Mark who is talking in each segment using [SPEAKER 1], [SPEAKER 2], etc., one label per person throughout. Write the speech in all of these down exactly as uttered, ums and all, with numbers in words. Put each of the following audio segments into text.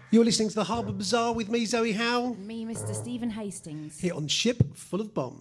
[SPEAKER 1] You're listening to the Harbour Bazaar with me, Zoe Howe.
[SPEAKER 2] And me, Mister Stephen Hastings.
[SPEAKER 1] Here on Ship Full of Bombs.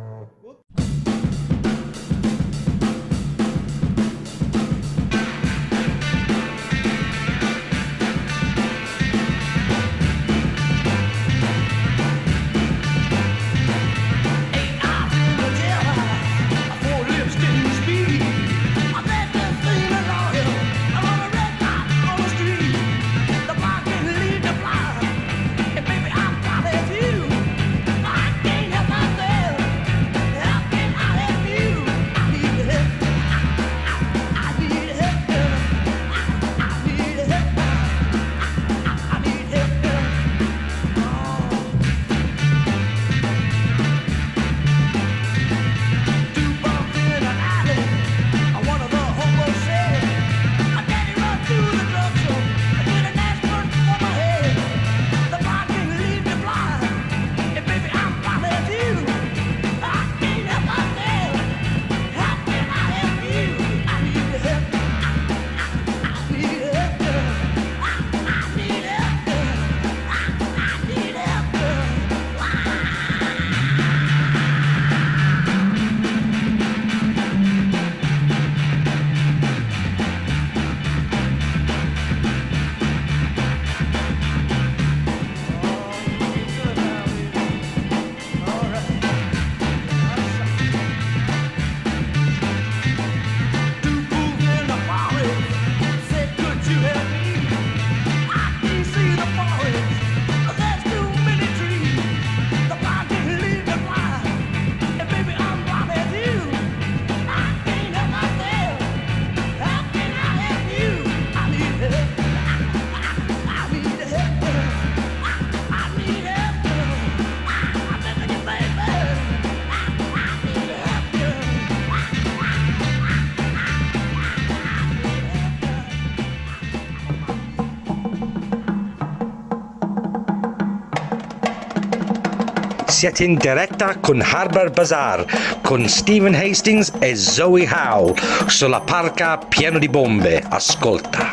[SPEAKER 3] Siete in diretta con Harbour Bazaar con Stephen Hastings e Zoe Howe sulla parca pieno di bombe. Ascolta.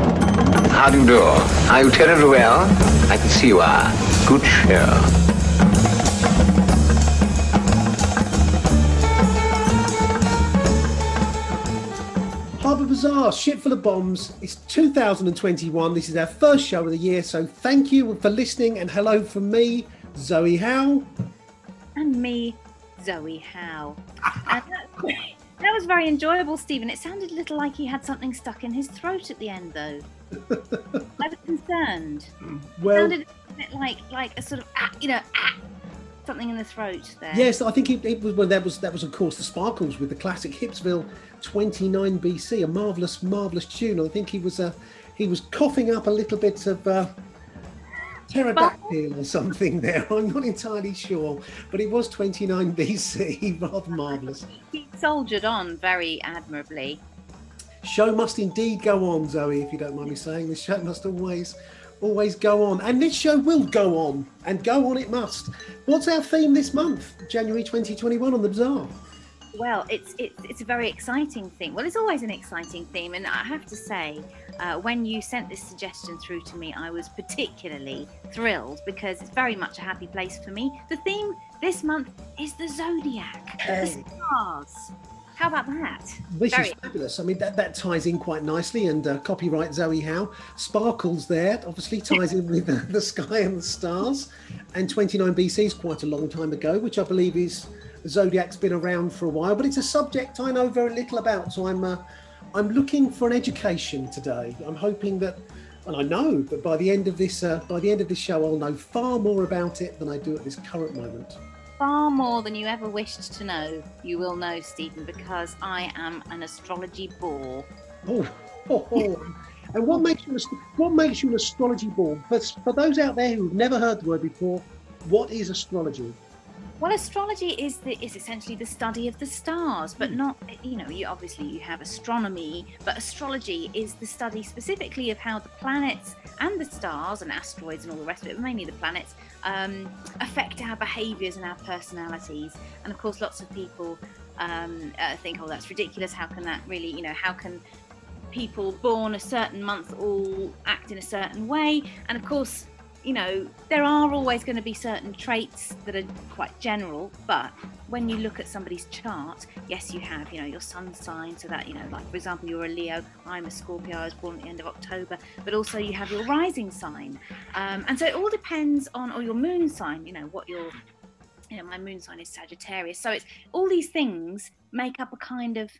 [SPEAKER 4] How do you do? Are you terribly well? I can see you are. Good show.
[SPEAKER 1] Harbour Bazaar, Ship Full of Bombs. It's two thousand twenty-one. This is our first show of the year, so thank you for listening and hello from me, Zoe Howe.
[SPEAKER 2] And me, Zoe Howe. And that, that was very enjoyable, Stephen. It sounded a little like he had something stuck in his throat at the end, though. I was concerned.
[SPEAKER 1] Well,
[SPEAKER 2] it sounded a bit like like a sort of, ah, you know, ah, something in the throat there.
[SPEAKER 1] Yes, I think it, it was. Well, that was that was of course the Sparkles with the classic Hipsville twenty-nine B C, a marvelous, marvelous tune. I think he was uh, he was coughing up a little bit of uh, pterodactyl or something there. I'm not entirely sure, but it was twenty-nine B C, rather marvellous.
[SPEAKER 2] He soldiered on very admirably.
[SPEAKER 1] Show must indeed go on, Zoe, if you don't mind me saying. The show must always, always go on. And this show will go on, and go on it must. What's our theme this month, January twenty twenty-one on the Bazaar?
[SPEAKER 2] Well, it's, it's, it's a very exciting theme. Well, it's always an exciting theme. And I have to say, uh, when you sent this suggestion through to me, I was particularly thrilled because it's very much a happy place for me. The theme this month is the Zodiac,
[SPEAKER 1] Hey.
[SPEAKER 2] the stars. How about that?
[SPEAKER 1] Which
[SPEAKER 2] Very-
[SPEAKER 1] is fabulous. I mean, that, that ties in quite nicely, and uh, copyright Zoe Howe. Sparkles there, obviously ties in with the, the sky and the stars. And twenty-nine B C is quite a long time ago, which I believe is, Zodiac's been around for a while, but it's a subject I know very little about. So I'm, uh, I'm looking for an education today. I'm hoping that, and I know, but by the end of this, uh, by the end of this show, I'll know far more about it than I do at this current moment.
[SPEAKER 2] Far more than you ever wished to know, you will know, Stephen, because I am an astrology bore.
[SPEAKER 1] Oh, oh, oh. And what makes you an- what makes you an astrology bore? For, for those out there who've never heard the word before, what is astrology?
[SPEAKER 2] Well, astrology is the is essentially the study of the stars, but not, you know, you obviously you have astronomy, but astrology is the study specifically of how the planets and the stars and asteroids and all the rest of it, mainly the planets, um, affect our behaviours and our personalities. And of course, lots of people um, uh, think, oh, that's ridiculous. How can that really, you know, how can people born a certain month all act in a certain way. And of course, you know, there are always going to be certain traits that are quite general, but when you look at somebody's chart, yes, you have, you know, your sun sign, so that, you know, like for example, you're a Leo, I'm a Scorpio, I was born at the end of October, but also you have your rising sign. Um, and so it all depends on, or your moon sign, you know, what your, you know, my moon sign is Sagittarius. So it's all these things make up a kind of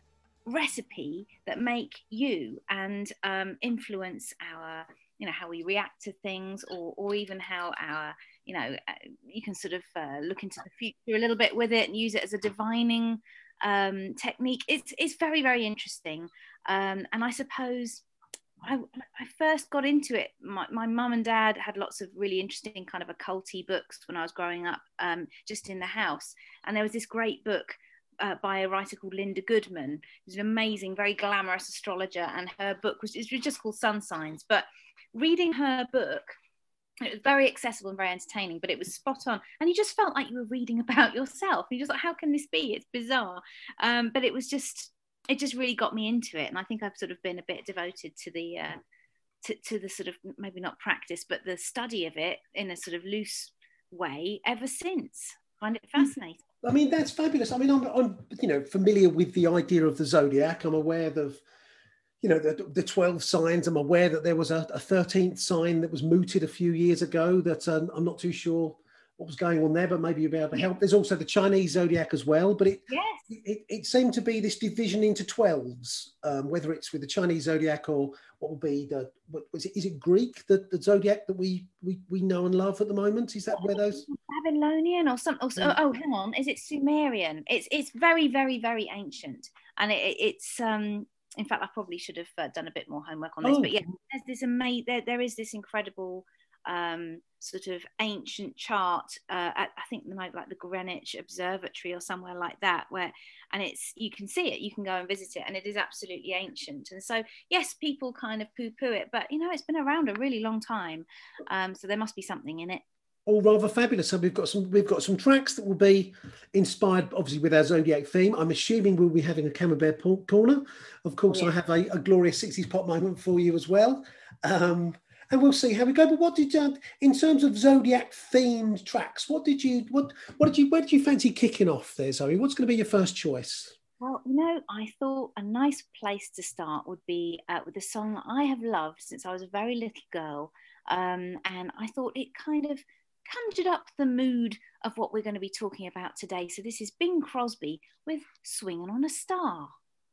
[SPEAKER 2] recipe that make you and um, influence our, you know, how we react to things, or or even how our, you know, you can sort of uh, look into the future a little bit with it and use it as a divining um, technique. It's it's very, very interesting. Um, and I suppose I, I first got into it. My, my mum and dad had lots of really interesting kind of occulty books when I was growing up, um, just in the house. And there was this great book Uh, by a writer called Linda Goodman, who's an amazing, very glamorous astrologer, and her book was, it was just called Sun Signs. But reading her book, it was very accessible and very entertaining, but it was spot on, and you just felt like you were reading about yourself. You just like, how can this be? It's bizarre, um, but it was just, it just really got me into it, and I think I've sort of been a bit devoted to the uh, to, to the sort of, maybe not practice, but the study of it in a sort of loose way ever since. I find it fascinating.
[SPEAKER 1] I mean, that's fabulous. I mean, I'm, I'm, you know, familiar with the idea of the zodiac. I'm aware of, you know, the, the twelve signs. I'm aware that there was a, a thirteenth sign that was mooted a few years ago that um, I'm not too sure what was going on there, but maybe you'll be able to help. There's also the Chinese zodiac as well, but it
[SPEAKER 2] yes.
[SPEAKER 1] it, it seemed to be this division into twelves, um, whether it's with the Chinese zodiac or what will be the, what was it, is it Greek, the, the zodiac that we, we we know and love at the moment? Is that where those?
[SPEAKER 2] Babylonian or something? Oh, oh, hang on, is it Sumerian? It's it's very, very, very ancient, and it, it's um. In fact, I probably should have uh, done a bit more homework on this,
[SPEAKER 1] oh.
[SPEAKER 2] but yeah, there's this amazing. There, there is this incredible um, sort of ancient chart. Uh, at, I think like like the Greenwich Observatory or somewhere like that, where and it's you can see it, you can go and visit it, and it is absolutely ancient. And so, yes, people kind of poo-poo it, but you know, it's been around a really long time, um, so there must be something in it.
[SPEAKER 1] All rather fabulous. So we've got some we've got some tracks that will be inspired, obviously, with our zodiac theme. I'm assuming we'll be having a Camembert corner. Of course, oh, yeah. I have a, a glorious sixties pop moment for you as well, um, and we'll see how we go. But what did uh, in terms of zodiac themed tracks? What did you what what did you where did you fancy kicking off there, Zoe? What's going to be your first choice?
[SPEAKER 2] Well, you know, I thought a nice place to start would be uh, with a song that I have loved since I was a very little girl, um, and I thought it kind of conjured up the mood of what we're going to be talking about today. So this is Bing Crosby with Swinging on a Star.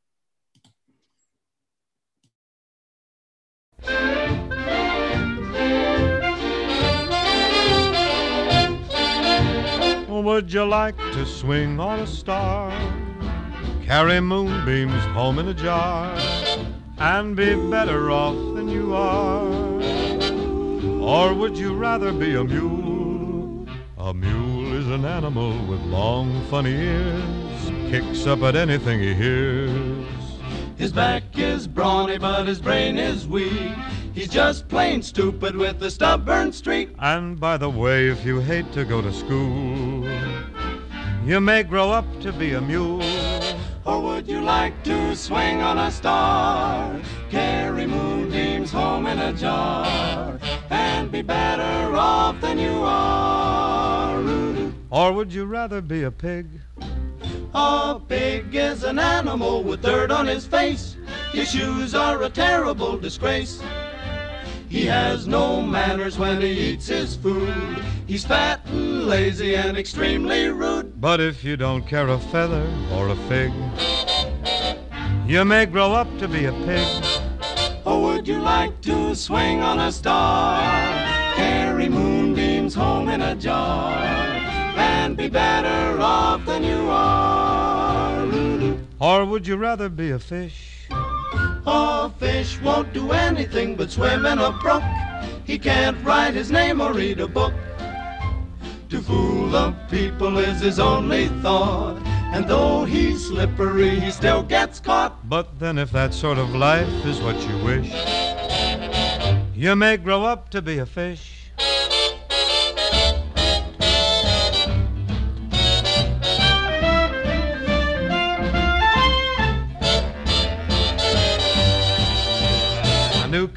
[SPEAKER 5] Would you like to swing on a star, carry moonbeams home in a jar, and be better off than you are? Or would you rather be a mule? A mule is an animal with long, funny ears, kicks up at anything he hears.
[SPEAKER 6] His back is brawny, but his brain is weak. He's just plain stupid with a stubborn streak.
[SPEAKER 5] And by the way, if you hate to go to school, you may grow up to be a mule.
[SPEAKER 6] Or would you like to swing on a star, carry moonbeams home in a jar, and be better off than you are?
[SPEAKER 5] Or would you rather be a pig?
[SPEAKER 6] A pig is an animal with dirt on his face. His shoes are a terrible disgrace. He has no manners when he eats his food. He's fat and lazy and extremely rude.
[SPEAKER 5] But if you don't care a feather or a fig, you may grow up to be a pig.
[SPEAKER 6] Or would you like to swing on a star, carry moonbeams home in a jar, and be better off than you are?
[SPEAKER 5] Or would you rather be a fish?
[SPEAKER 6] A fish won't do anything but swim in a brook. He can't write his name or read a book. To fool the people is his only thought, and though he's slippery, he still gets caught.
[SPEAKER 5] But then if that sort of life is what you wish, you may grow up to be a fish.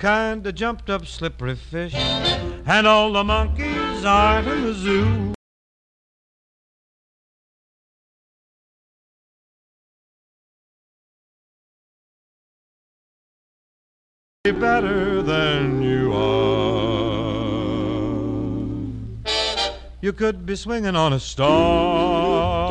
[SPEAKER 5] kind of jumped up slippery fish, and all the monkeys aren't in the zoo. Better than you are. You could be swinging on a star.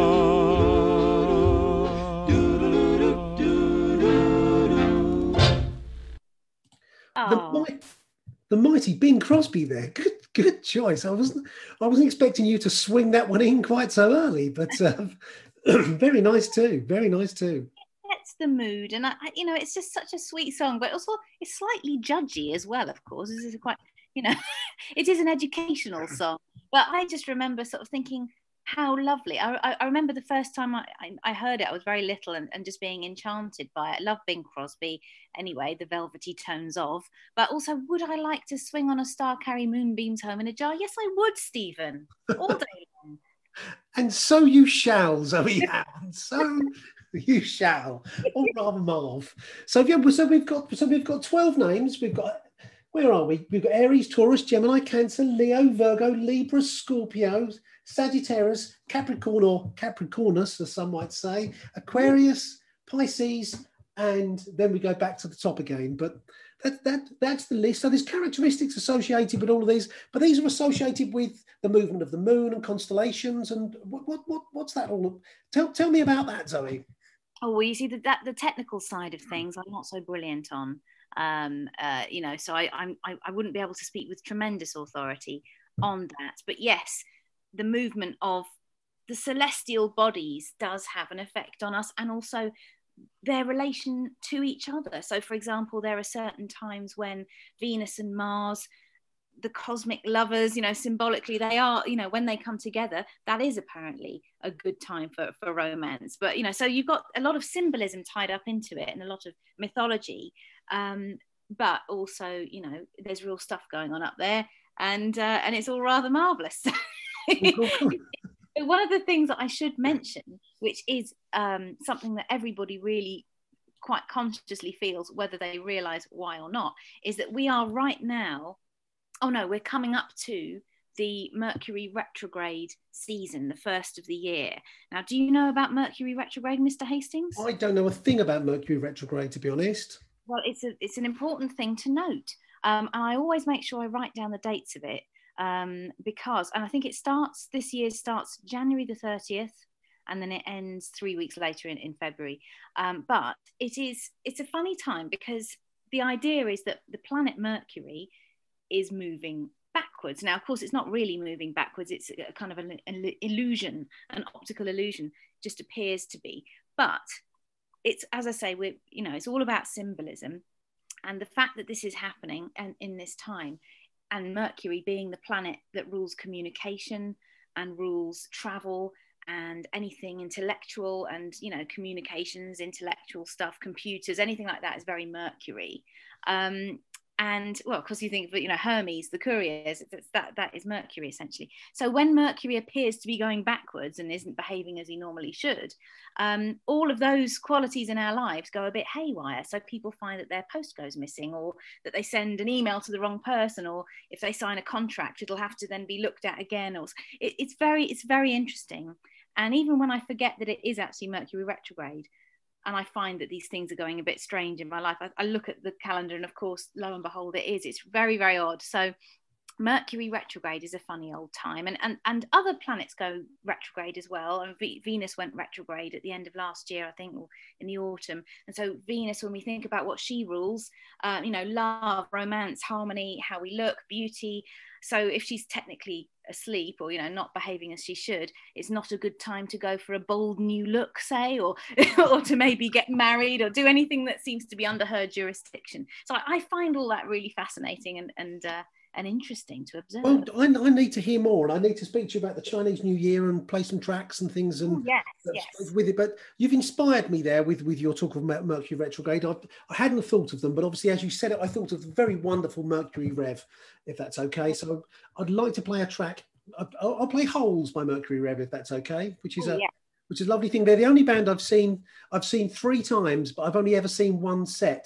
[SPEAKER 1] The, mi- the mighty Bing Crosby there. Good, good choice. I wasn't, I wasn't expecting you to swing that one in quite so early, but uh, very nice too. Very nice too.
[SPEAKER 2] That's the mood, and I, you know, it's just such a sweet song, but also it's slightly judgy as well. Of course, this is quite, you know, it is an educational song. But I just remember sort of thinking how lovely. I, I, I remember the first time I, I, I heard it, I was very little and, and just being enchanted by it. I love Bing Crosby anyway, the velvety tones of, but also, would I like to swing on a star, carry moonbeams home in a jar? Yes, I would, Stephen, all day long.
[SPEAKER 1] And so you shall, Zoe Howe. So you shall. Or rather, Marv. So yeah, so we've got so we've got twelve names. We've got, where are we? We've got Aries, Taurus, Gemini, Cancer, Leo, Virgo, Libra, Scorpio, Sagittarius, Capricorn, or Capricornus, as some might say, Aquarius, Pisces, and then we go back to the top again. But that, that that's the list. So there's characteristics associated with all of these, but these are associated with the movement of the moon and constellations. And what what, what what's that all? Tell tell me about that, Zoe.
[SPEAKER 2] Oh, well, you see, the, that the technical side of things, I'm not so brilliant on. Um, uh, you know, so I, I'm I, I wouldn't be able to speak with tremendous authority on that. But yes, the movement of the celestial bodies does have an effect on us, and also their relation to each other. So, for example, there are certain times when Venus and Mars, the cosmic lovers, you know, symbolically, they are, you know, when they come together, that is apparently a good time for, for romance. But, you know, so you've got a lot of symbolism tied up into it and a lot of mythology. Um, but also, you know, there's real stuff going on up there, and uh, and it's all rather marvelous. One of the things that I should mention, which is um, something that everybody really quite consciously feels, whether they realize why or not, is that we are right now, oh no, we're coming up to the Mercury retrograde season, the first of the year. Now, do you know about Mercury retrograde, Mister Hastings?
[SPEAKER 1] I don't know a thing about Mercury retrograde, to be honest.
[SPEAKER 2] Well, it's a, it's an important thing to note. Um, and I always make sure I write down the dates of it. Um, because, and I think it starts, this year starts January the thirtieth, and then it ends three weeks later in, in February. Um, but it is, it's a funny time, because the idea is that the planet Mercury is moving backwards. Now, of course, it's not really moving backwards. It's a kind of an, an illusion, an optical illusion, just appears to be. But it's, as I say, we're, you know, it's all about symbolism. And the fact that this is happening and in this time, and Mercury being the planet that rules communication and rules travel and anything intellectual and, you know, communications, intellectual stuff, computers, anything like that is very Mercury. Um, and, well, because you think, you know, Hermes, the couriers, it's, that, that is Mercury, essentially. So when Mercury appears to be going backwards and isn't behaving as he normally should, um, all of those qualities in our lives go a bit haywire. So people find that their post goes missing, or that they send an email to the wrong person, or if they sign a contract, it'll have to then be looked at again. Or it, it's very, it's very interesting. And even when I forget that it is actually Mercury retrograde, and I find that these things are going a bit strange in my life, I, I look at the calendar, and of course, lo and behold, it is. It's very, very odd. So Mercury retrograde is a funny old time. And, and, and other planets go retrograde as well. And v- Venus went retrograde at the end of last year, I think, or in the autumn. And so Venus, when we think about what she rules, uh, you know, love, romance, harmony, how we look, beauty. So if she's technically asleep, or, you know, not behaving as she should, it's not a good time to go for a bold new look, say, or or to maybe get married or do anything that seems to be under her jurisdiction. So I, I find all that really fascinating and and uh, and interesting to observe.
[SPEAKER 1] Well, I, I need to hear more, and I need to speak to you about the Chinese New Year and play some tracks and things. And
[SPEAKER 2] Ooh, yes, yes.
[SPEAKER 1] with it. But you've inspired me there with, with your talk of Mercury retrograde. I, I hadn't thought of them, but obviously, as you said it, I thought of the very wonderful Mercury Rev, if that's okay. So I'd like to play a track. I'll, I'll play Holes by Mercury Rev, if that's okay, which is
[SPEAKER 2] Ooh,
[SPEAKER 1] a
[SPEAKER 2] yeah.
[SPEAKER 1] which is a lovely thing. They're the only band I've seen I've seen three times, but I've only ever seen one set.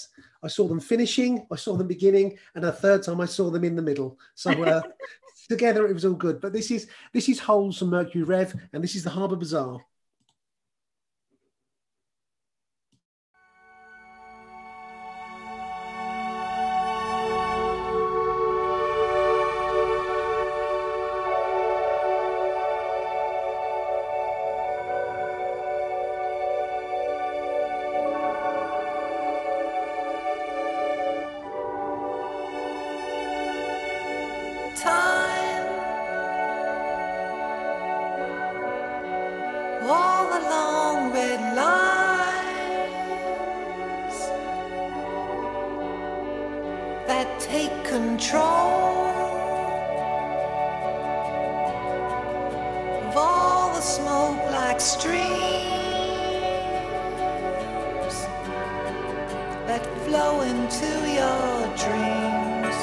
[SPEAKER 1] I saw them finishing, I saw them beginning, and a third time I saw them in the middle. So uh, together it was all good. But this is this is Holes from Mercury Rev, and this is the Harbour Bazaar.
[SPEAKER 7] All the long red lines that take control of all the smoke like streams that flow into your dreams.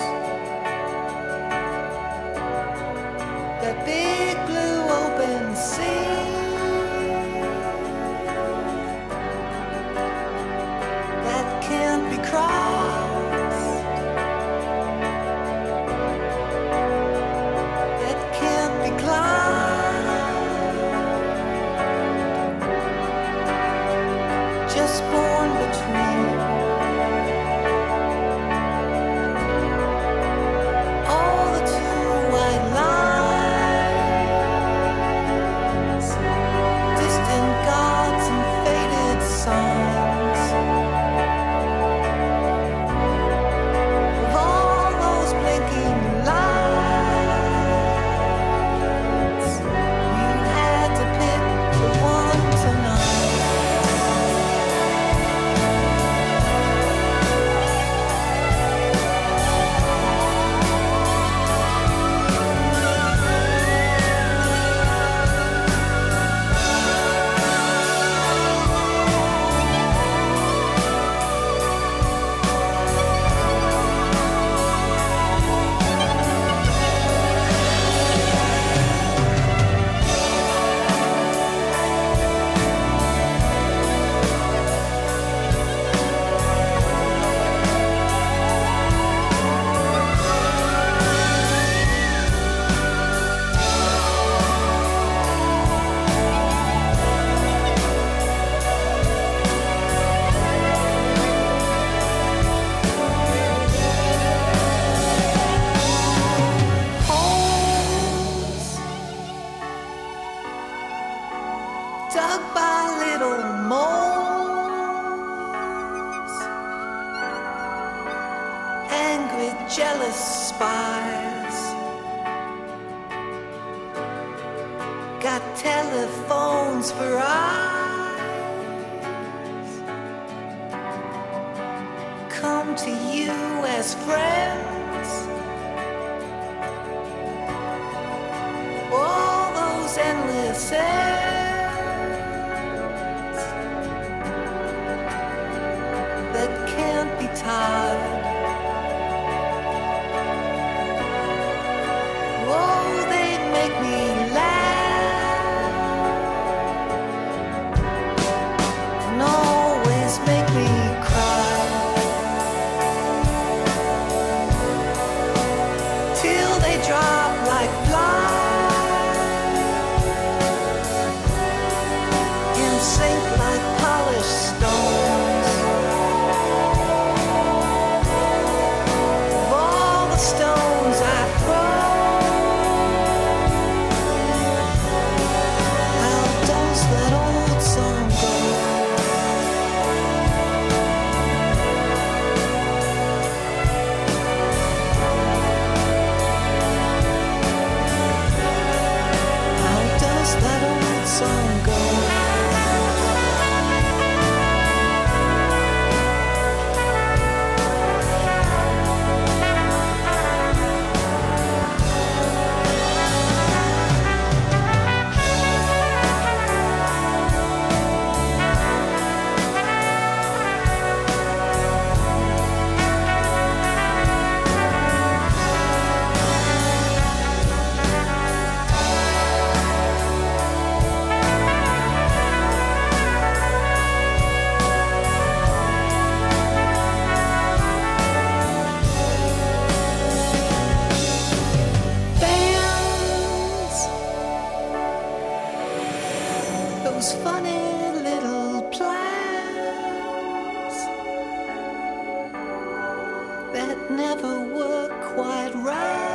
[SPEAKER 7] That big blue open sea can't be crossed, that can't be climbed, just born between all the two white lines, distant gods and faded songs. Dug by little moles, angry, jealous spies, got telephones for eyes, come to you as friends, all those endless ends that can't be tied. Oh, they make me laugh and always make me cry, till they drop like flies those funny little plans that never work quite right.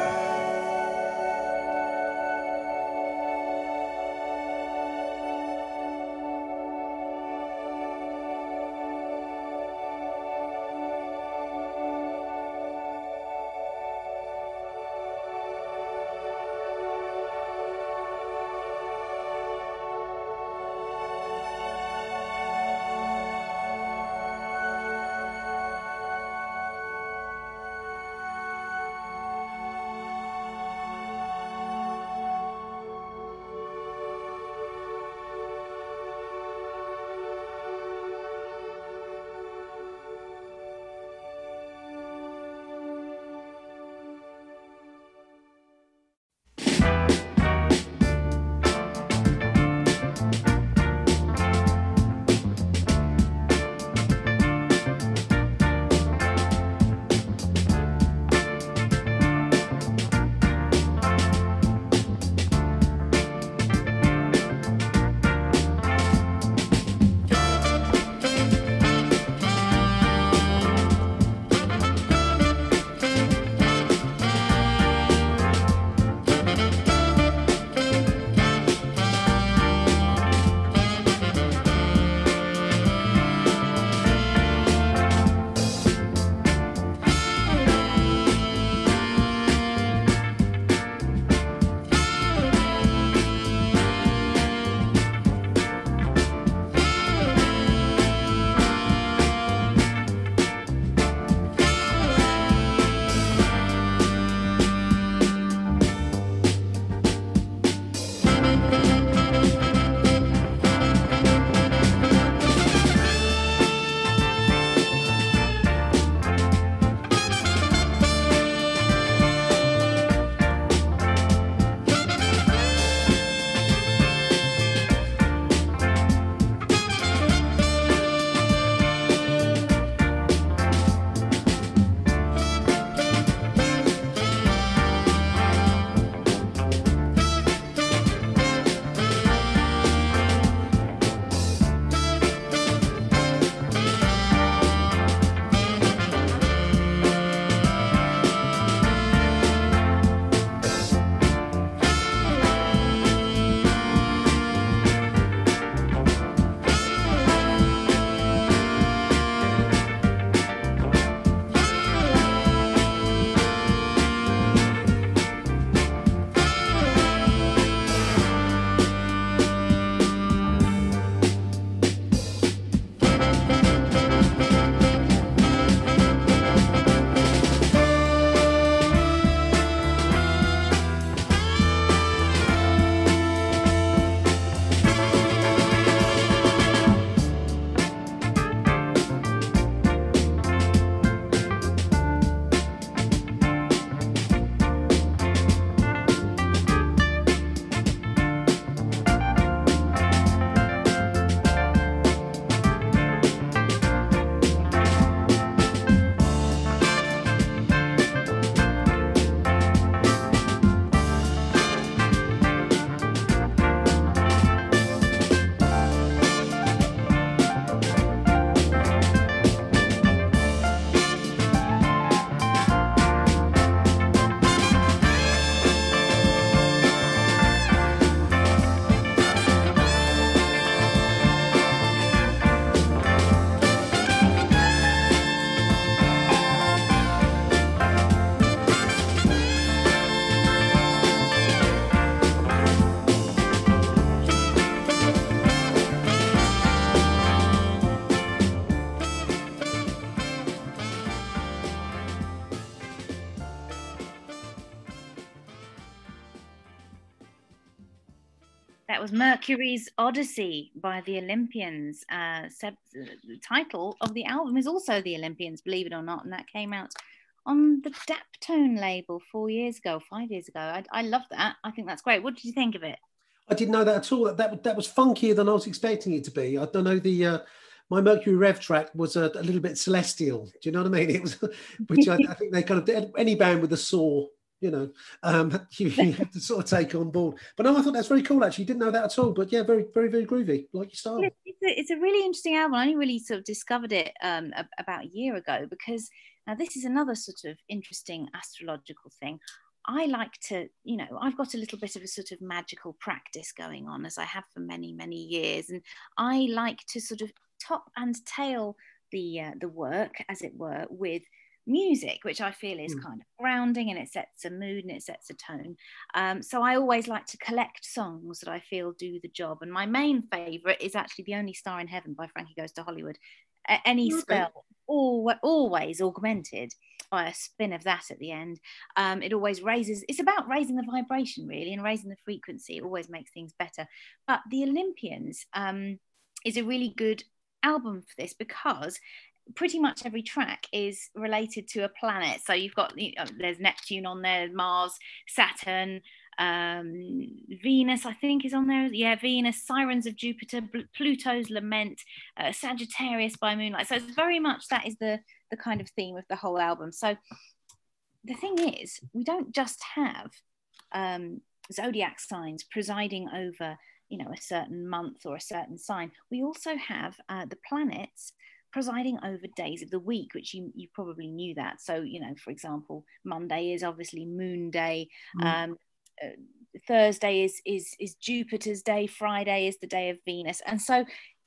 [SPEAKER 2] That was Mercury's Odyssey by the Olympians. Uh, Seb, the title of the album is also the Olympians, believe it or not, and that came out on the Daptone label four years ago, five years ago. I, I love that. I think that's great. What did you think of it?
[SPEAKER 1] I didn't know that at all. That that, that was funkier than I was expecting it to be. I don't know, the uh, my Mercury Rev track was a, a little bit celestial. Do you know what I mean? It was, which I, I think they kind of did. Any band with a saw you know, um, you, you have to sort of take on board. But no, I thought that's very cool, actually. Didn't know that at all. But yeah, very, very, very groovy, like your style.
[SPEAKER 2] It's a, it's a really interesting album. I only really sort of discovered it um, a, about a year ago, because now this is another sort of interesting astrological thing. I like to, you know, I've got a little bit of a sort of magical practice going on, as I have for many, many years. And I like to sort of top and tail the uh, the work, as it were, with music, which I feel is mm. kind of grounding, and it sets a mood and it sets a tone. Um, so I always like to collect songs that I feel do the job. And my main favourite is actually The Only Star in Heaven by Frankie Goes to Hollywood. A- any okay. spell, al- always augmented by a spin of that at the end. Um, it always raises, it's about raising the vibration, really, and raising the frequency. It always makes things better. But The Olympians um, is a really good album for this, because pretty much every track is related to a planet. So you've got, you know, there's Neptune on there, Mars, Saturn, um, Venus, I think, is on there. Yeah, Venus, Sirens of Jupiter, Pluto's Lament, uh, Sagittarius by Moonlight. So it's very much, that is the the kind of theme of the whole album. So the thing is, we don't just have um, zodiac signs presiding over, you know, a certain month or a certain sign. We also have uh, the planets presiding over days of the week, which you, you probably knew that. So, you know, for example, Monday is obviously Moon Day. Mm. Um, uh, Thursday is, is, is Jupiter's day. Friday is the day of Venus. And so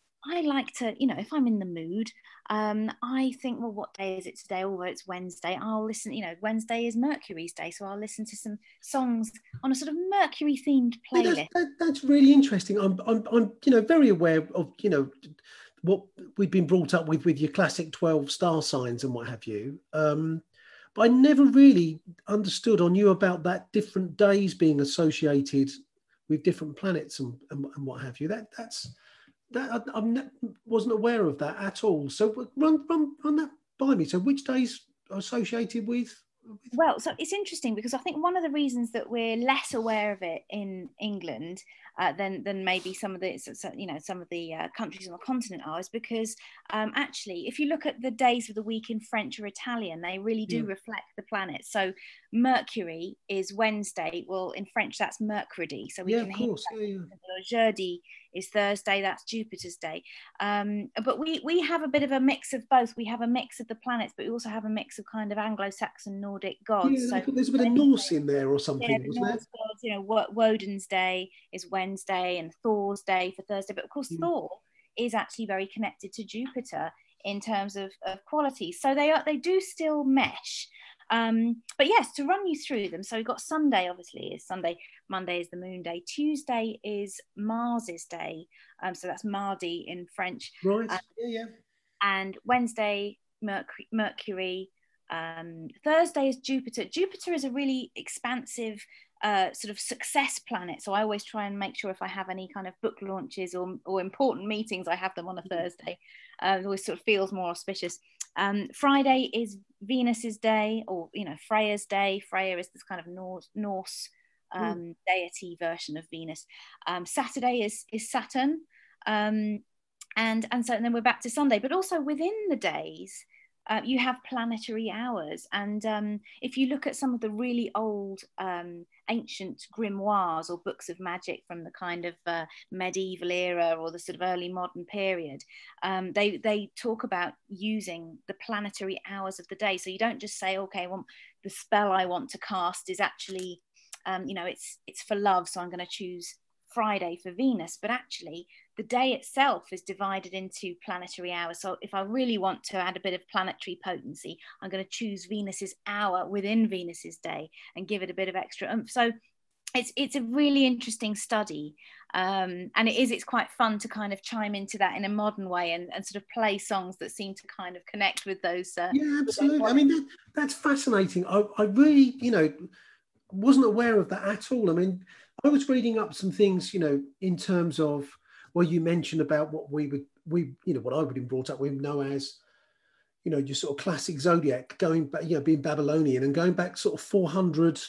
[SPEAKER 2] I like to, you know, if I'm in the mood, um, I think, well, what day is it today? Although it's Wednesday, I'll listen, you know, Wednesday is Mercury's day. So I'll listen to some songs on a sort of Mercury themed playlist.
[SPEAKER 1] Yeah, that's, that, that's really interesting. I'm, I'm, I'm, you know, very aware of, you know, what we've been brought up with, with your classic twelve star signs and what have you. Um, but I never really understood or knew about that different days being associated with different planets and, and, and what have you. That that's, That I, I wasn't aware of that at all. So run, run, run that by me. So which days are associated with, with?
[SPEAKER 2] Well, so it's interesting, because I think one of the reasons that we're less aware of it in England uh, than than maybe some of the you know some of the uh, countries on the continent are, is because um, actually, if you look at the days of the week in French or Italian, they really do yeah. reflect the planets. So Mercury is Wednesday. Well, in French, that's Mercredi. So we
[SPEAKER 1] yeah,
[SPEAKER 2] can
[SPEAKER 1] of
[SPEAKER 2] hear
[SPEAKER 1] course. Yeah, yeah.
[SPEAKER 2] Jeudi is Thursday, that's Jupiter's day. Um, but we we have a bit of a mix of both. We have a mix of the planets, but we also have a mix of kind of Anglo-Saxon Nordic gods.
[SPEAKER 1] Yeah,
[SPEAKER 2] so
[SPEAKER 1] there's a bit of Norse in there or something,
[SPEAKER 2] yeah, the
[SPEAKER 1] wasn't
[SPEAKER 2] Norse
[SPEAKER 1] there?
[SPEAKER 2] gods, you know, Woden's day is Wednesday and Thor's day for Thursday. But of course, mm. Thor is actually very connected to Jupiter in terms of, of quality. So they are they do still mesh. Um, but yes, to run you through them. So we've got Sunday, obviously, is Sunday. Monday is the moon day. Tuesday is Mars's day. Um, so that's Mardi in French.
[SPEAKER 1] Right,
[SPEAKER 2] um,
[SPEAKER 1] yeah, yeah.
[SPEAKER 2] And Wednesday, Mercury. Mercury. Um, Thursday is Jupiter. Jupiter is a really expansive uh, sort of success planet. So I always try and make sure if I have any kind of book launches or, or important meetings, I have them on a Thursday. Uh, it always sort of feels more auspicious. Um, Friday is Venus's day, or, you know, Freya's day. Freya is this kind of Norse, Norse um, mm. deity version of Venus. Um, Saturday is, is Saturn. Um, and, and so and then we're back to Sunday. But also within the days, Uh, you have planetary hours. And um, if you look at some of the really old um, ancient grimoires or books of magic from the kind of uh, medieval era or the sort of early modern period, um, they, they talk about using the planetary hours of the day. So you don't just say, okay, well, the spell I want to cast is actually, um, you know, it's, it's for love, so I'm going to choose Friday for Venus. But actually, the day itself is divided into planetary hours. So if I really want to add a bit of planetary potency, I'm going to choose Venus's hour within Venus's day and give it a bit of extra oomph. So it's it's a really interesting study. Um, and it is, it's quite fun to kind of chime into that in a modern way and, and sort of play songs that seem to kind of connect with those. Uh,
[SPEAKER 1] yeah, absolutely. I mean, that, that's fascinating. I, I really, you know, wasn't aware of that at all. I mean, I was reading up some things, you know, in terms of, well, you mentioned about what we would, we, you know, what I would have been brought up with know as, you know, your sort of classic zodiac, going back, you know, being Babylonian and going back sort of four hundred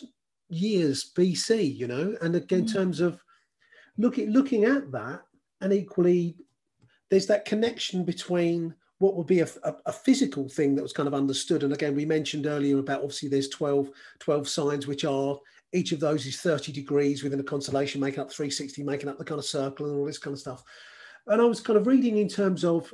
[SPEAKER 1] years B C, you know, and again, in terms of looking looking at that, and equally, there's that connection between what would be a, a, a physical thing that was kind of understood. And again, we mentioned earlier about obviously there's twelve, twelve signs, which are, each of those is thirty degrees within a constellation, making up three sixty, making up the kind of circle and all this kind of stuff. And I was kind of reading in terms of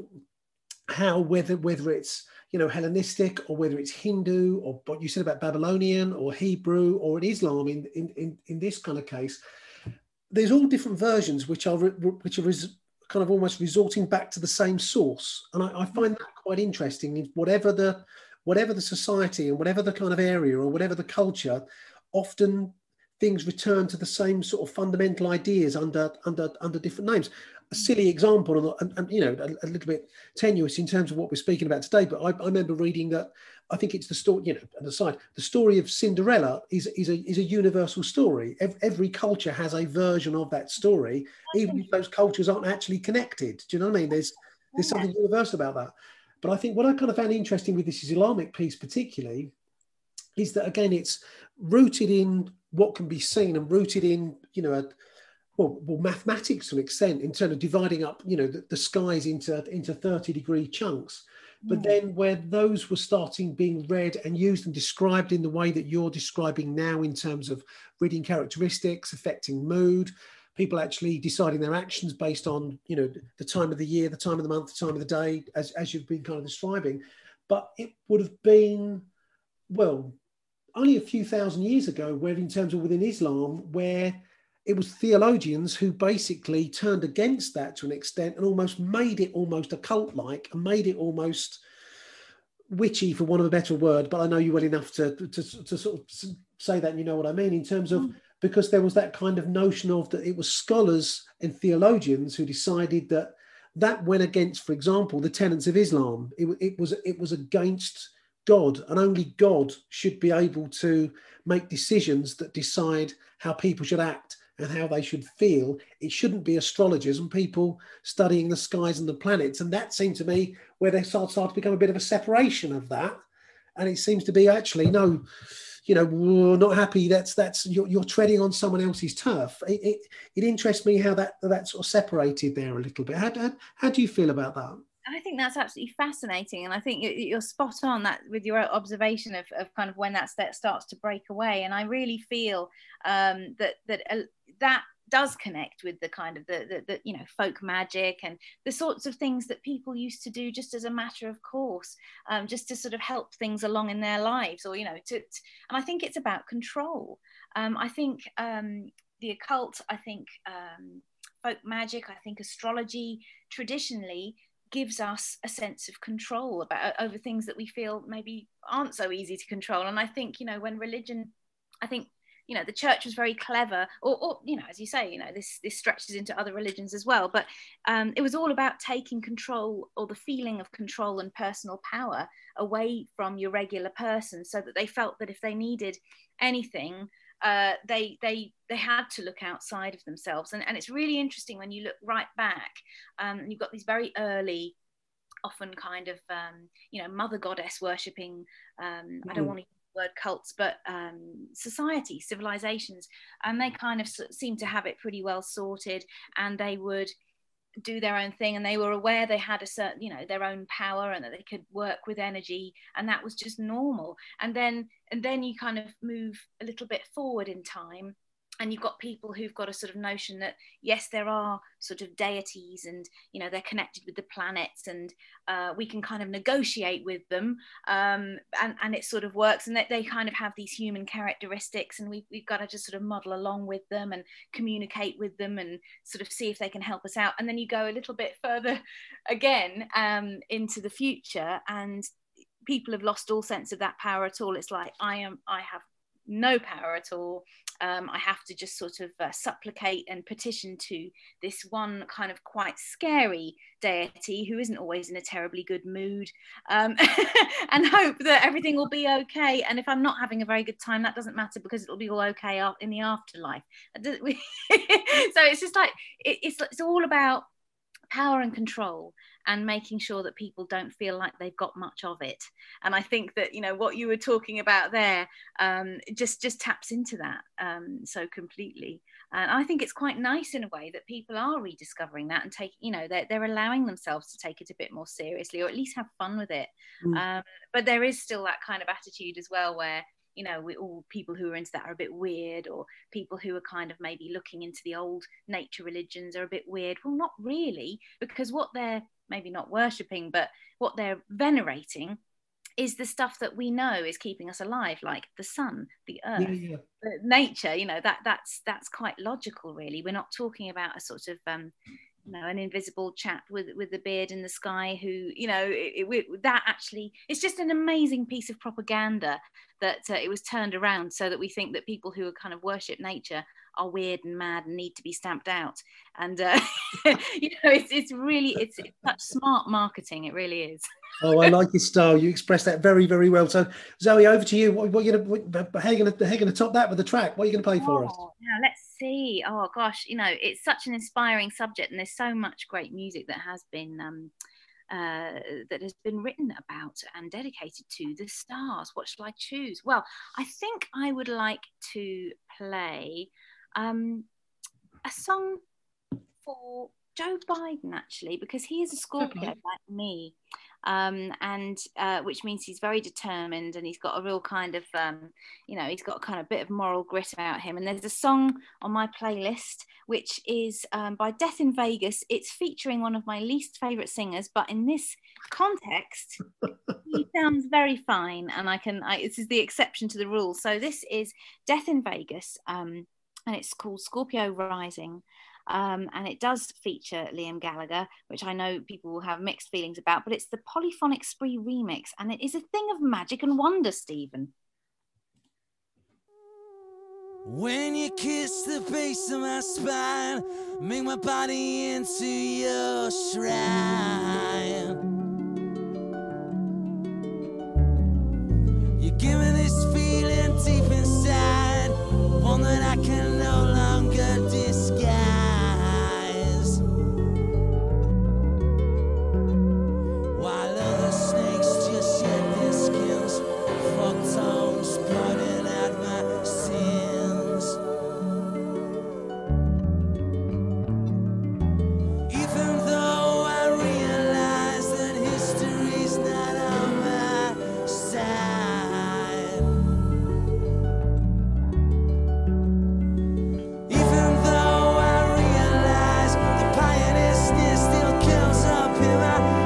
[SPEAKER 1] how, whether whether it's, you know, Hellenistic, or whether it's Hindu, or what you said about Babylonian or Hebrew or in Islam in, in, in, in this kind of case, there's all different versions which are which are res, kind of almost resorting back to the same source. And I, I find that quite interesting. Whatever the whatever the society and whatever the kind of area or whatever the culture, often things return to the same sort of fundamental ideas under under under different names. A silly example, and, and you know, a, a little bit tenuous in terms of what we're speaking about today, but I, I remember reading that, I think it's the story, you know, an aside, the story of Cinderella is, is, a, is a universal story. Every, every culture has a version of that story, even if those cultures aren't actually connected. Do you know what I mean? There's, there's something universal about that. But I think what I kind of found interesting with this Islamic piece particularly is that, again, it's rooted in what can be seen and rooted in, you know, a, Well, well, mathematics to an extent, in terms of dividing up, you know, the, the skies into into thirty degree chunks. But then where those were starting being read and used and described in the way that you're describing now, in terms of reading characteristics, affecting mood, people actually deciding their actions based on, you know, the time of the year, the time of the month, the time of the day, as, as you've been kind of describing. But it would have been, well, only a few thousand years ago, where in terms of within Islam, where it was theologians who basically turned against that to an extent and almost made it almost occult-like and made it almost witchy, for want of a better word. But I know you well enough to, to, to sort of say that, and you know what I mean, in terms of, because there was that kind of notion of that it was scholars and theologians who decided that that went against, for example, the tenets of Islam. It, it was it was against God, and only God should be able to make decisions that decide how people should act and how they should feel. It shouldn't be astrologers and people studying the skies and the planets. And that seemed to me where they start, start to become a bit of a separation of that. And it seems to be actually, no, you know, we're not happy. That's, that's you're, you're treading on someone else's turf. It, it, it interests me how that, that sort of separated there a little bit. How, how, how do you feel about that?
[SPEAKER 2] I think that's absolutely fascinating, and I think you're spot on that with your observation of, of kind of when that starts to break away. And I really feel um, that that uh, that does connect with the kind of the, the, the you know folk magic and the sorts of things that people used to do just as a matter of course, um, just to sort of help things along in their lives, or you know, to, to and I think it's about control. Um, I think um, the occult, I think um, folk magic, I think astrology traditionally gives us a sense of control about over things that we feel maybe aren't so easy to control. And I think, you know, when religion, I think, you know, the church was very clever, or, or you know, as you say, you know, this this stretches into other religions as well, but um, it was all about taking control, or the feeling of control and personal power, away from your regular person, so that they felt that if they needed anything, uh, they they they had to look outside of themselves. And, and it's really interesting when you look right back, um, and you've got these very early, often kind of, um, you know, mother goddess worshipping, um, mm. I don't want to use the word cults, but um, society, civilizations, and they kind of seem to have it pretty well sorted, and they would do their own thing, and they were aware they had a certain, you know, their own power, and that they could work with energy, and that was just normal. And then and then you kind of move a little bit forward in time, and you've got people who've got a sort of notion that yes, there are sort of deities, and you know, they're connected with the planets, and uh, we can kind of negotiate with them, um, and, and it sort of works, and that they kind of have these human characteristics, and we, we've got to just sort of model along with them and communicate with them and sort of see if they can help us out. And then you go a little bit further again um, into the future, and people have lost all sense of that power at all. It's like, I am, I have no power at all. Um, I have to just sort of uh, supplicate and petition to this one kind of quite scary deity who isn't always in a terribly good mood, um, and hope that everything will be okay. And if I'm not having a very good time, that doesn't matter, because it'll be all okay in the afterlife. So it's just like, it, it's, it's all about power and control, and making sure that people don't feel like they've got much of it. And I think that, you know, what you were talking about there um, just just taps into that um, so completely. And I think it's quite nice in a way that people are rediscovering that and take, you know, they're, they're allowing themselves to take it a bit more seriously, or at least have fun with it. Mm. Um, but there is still that kind of attitude as well where, you know, we all people who are into that are a bit weird, or people who are kind of maybe looking into the old nature religions are a bit weird. Well, not really, because what they're maybe not worshipping, but what they're venerating is the stuff that we know is keeping us alive, like the sun, the earth, yeah, yeah. the nature. You know, that that's that's quite logical, really. We're not talking about a sort of um, you know, an invisible chap with with the beard in the sky who, you know, it, it, that actually, it's just an amazing piece of propaganda that uh, it was turned around so that we think that people who are kind of worship nature are weird and mad and need to be stamped out. And uh, you know, it's it's really it's, it's such smart marketing. It really is.
[SPEAKER 1] Oh, I like your style. You express that very, very well. So, Zoe, over to you. What, what are you gonna? What, how are you gonna? How are you gonna top that with the track? What are you gonna play for
[SPEAKER 2] oh,
[SPEAKER 1] us?
[SPEAKER 2] Now let's see. Oh gosh, you know, it's such an inspiring subject, and there's so much great music that has been um, uh, that has been written about and dedicated to the stars. What shall I choose? Well, I think I would like to play um, a song for Joe Biden, actually, because he is a Scorpio okay. like me. Um, and uh, which means he's very determined, and he's got a real kind of, um, you know, he's got a kind of bit of moral grit about him. And there's a song on my playlist which is um, by Death in Vegas. It's featuring one of my least favourite singers, but in this context, he sounds very fine, and I can. I, this is the exception to the rule. So this is Death in Vegas, um, and it's called Scorpio Rising. Um, and it does feature Liam Gallagher, which I know people will have mixed feelings about, but it's the Polyphonic Spree remix, and it is a thing of magic and wonder, Stephen.
[SPEAKER 8] When you kiss the base of my spine, make my body into your shrine. You give me this feeling deep inside, one that I can no longer disguise. While other snakes just shed their skins, fuck tongues blotting out my sins. Even though I realize that history's not on my side, even though I realize the pioneer still kills up in my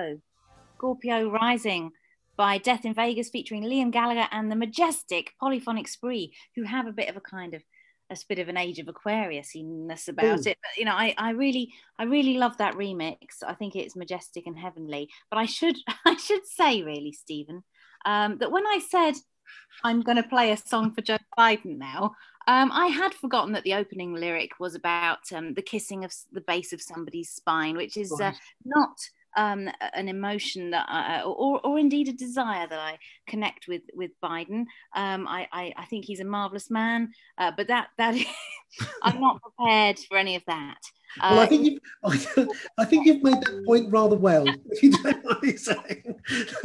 [SPEAKER 2] Scorpio. Scorpio Rising by Death in Vegas, featuring Liam Gallagher and the majestic Polyphonic Spree, who have a bit of a kind of a bit of an Age of Aquarius-ness about Ooh. It. But you know, I, I really, I really love that remix. I think it's majestic and heavenly. But I should, I should say, really, Stephen, um, that when I said I'm going to play a song for Joe Biden now, um, I had forgotten that the opening lyric was about um, the kissing of the base of somebody's spine, which is uh, not um, an emotion that, I, or, or indeed a desire that I connect with with Biden. Um, I, I, I think he's a marvelous man, uh, but that that I'm not prepared for any of that. Uh,
[SPEAKER 1] well, I think you've, I, I think you've made that point rather well. If you don't mind me saying,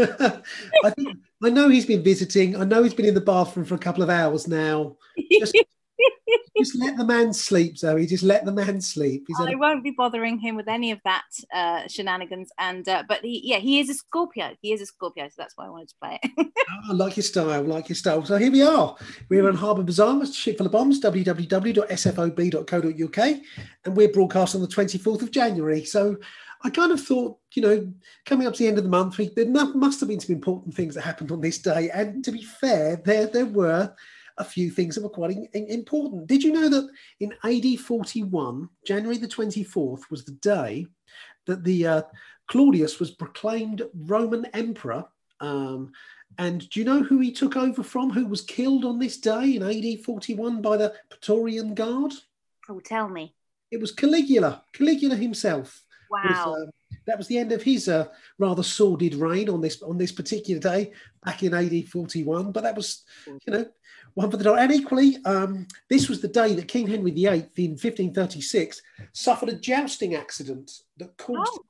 [SPEAKER 1] I think I know he's been visiting. I know he's been in the bathroom for a couple of hours now. Just, just let the man sleep, Zoe. Just let the man sleep. He's
[SPEAKER 2] I
[SPEAKER 1] a...
[SPEAKER 2] won't be bothering him with any of that uh, shenanigans. And uh, but he, yeah, he is a Scorpio. He is a Scorpio, so that's why I wanted to play it.
[SPEAKER 1] Oh, I like your style, like your style. So here we are. We're on Harbour Bazaar, Ship Full of Bombs, w w w dot s f o b dot co dot u k, and we're broadcast on the twenty-fourth of January. So I kind of thought, you know, coming up to the end of the month, we, there must have been some important things that happened on this day. And to be fair, there there were a few things that were quite in, in, important. Did you know that in A D forty-one, January the twenty-fourth was the day that the uh, Claudius was proclaimed Roman emperor? Um, and do you know who he took over from? Who was killed on this day in A D forty-one by the Praetorian Guard?
[SPEAKER 2] Oh, tell me.
[SPEAKER 1] It was Caligula. Caligula himself.
[SPEAKER 2] Wow.
[SPEAKER 1] Was, uh, that was the end of his uh, rather sordid reign on this on this particular day back in A D forty-one. But that was, you know, one for the door. And equally, um, this was the day that King Henry the Eighth in fifteen thirty-six suffered a jousting accident that caused, oh.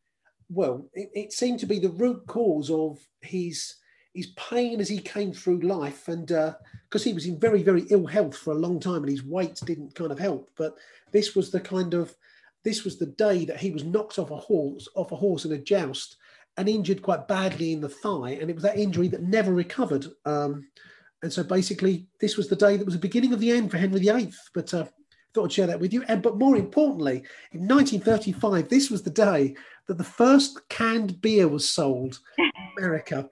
[SPEAKER 1] well, it, it seemed to be the root cause of his his pain as he came through life. And because uh, he was in very, very ill health for a long time and his weight didn't kind of help. But this was the kind of, this was the day that he was knocked off a horse, off a horse in a joust and injured quite badly in the thigh. And it was that injury that never recovered. Um, And so basically, this was the day that was the beginning of the end for Henry the Eighth. But uh, thought I'd share that with you. And but more importantly, in nineteen thirty-five, this was the day that the first canned beer was sold in America.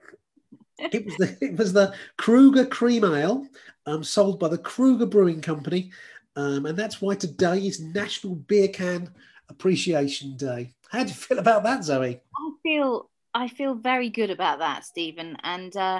[SPEAKER 1] It was the it was the Kruger Cream Ale, um, sold by the Kruger Brewing Company, um, and that's why today is National Beer Can Appreciation Day. How do you feel about that, Zoe?
[SPEAKER 2] I feel. I feel very good about that, Stephen, and uh,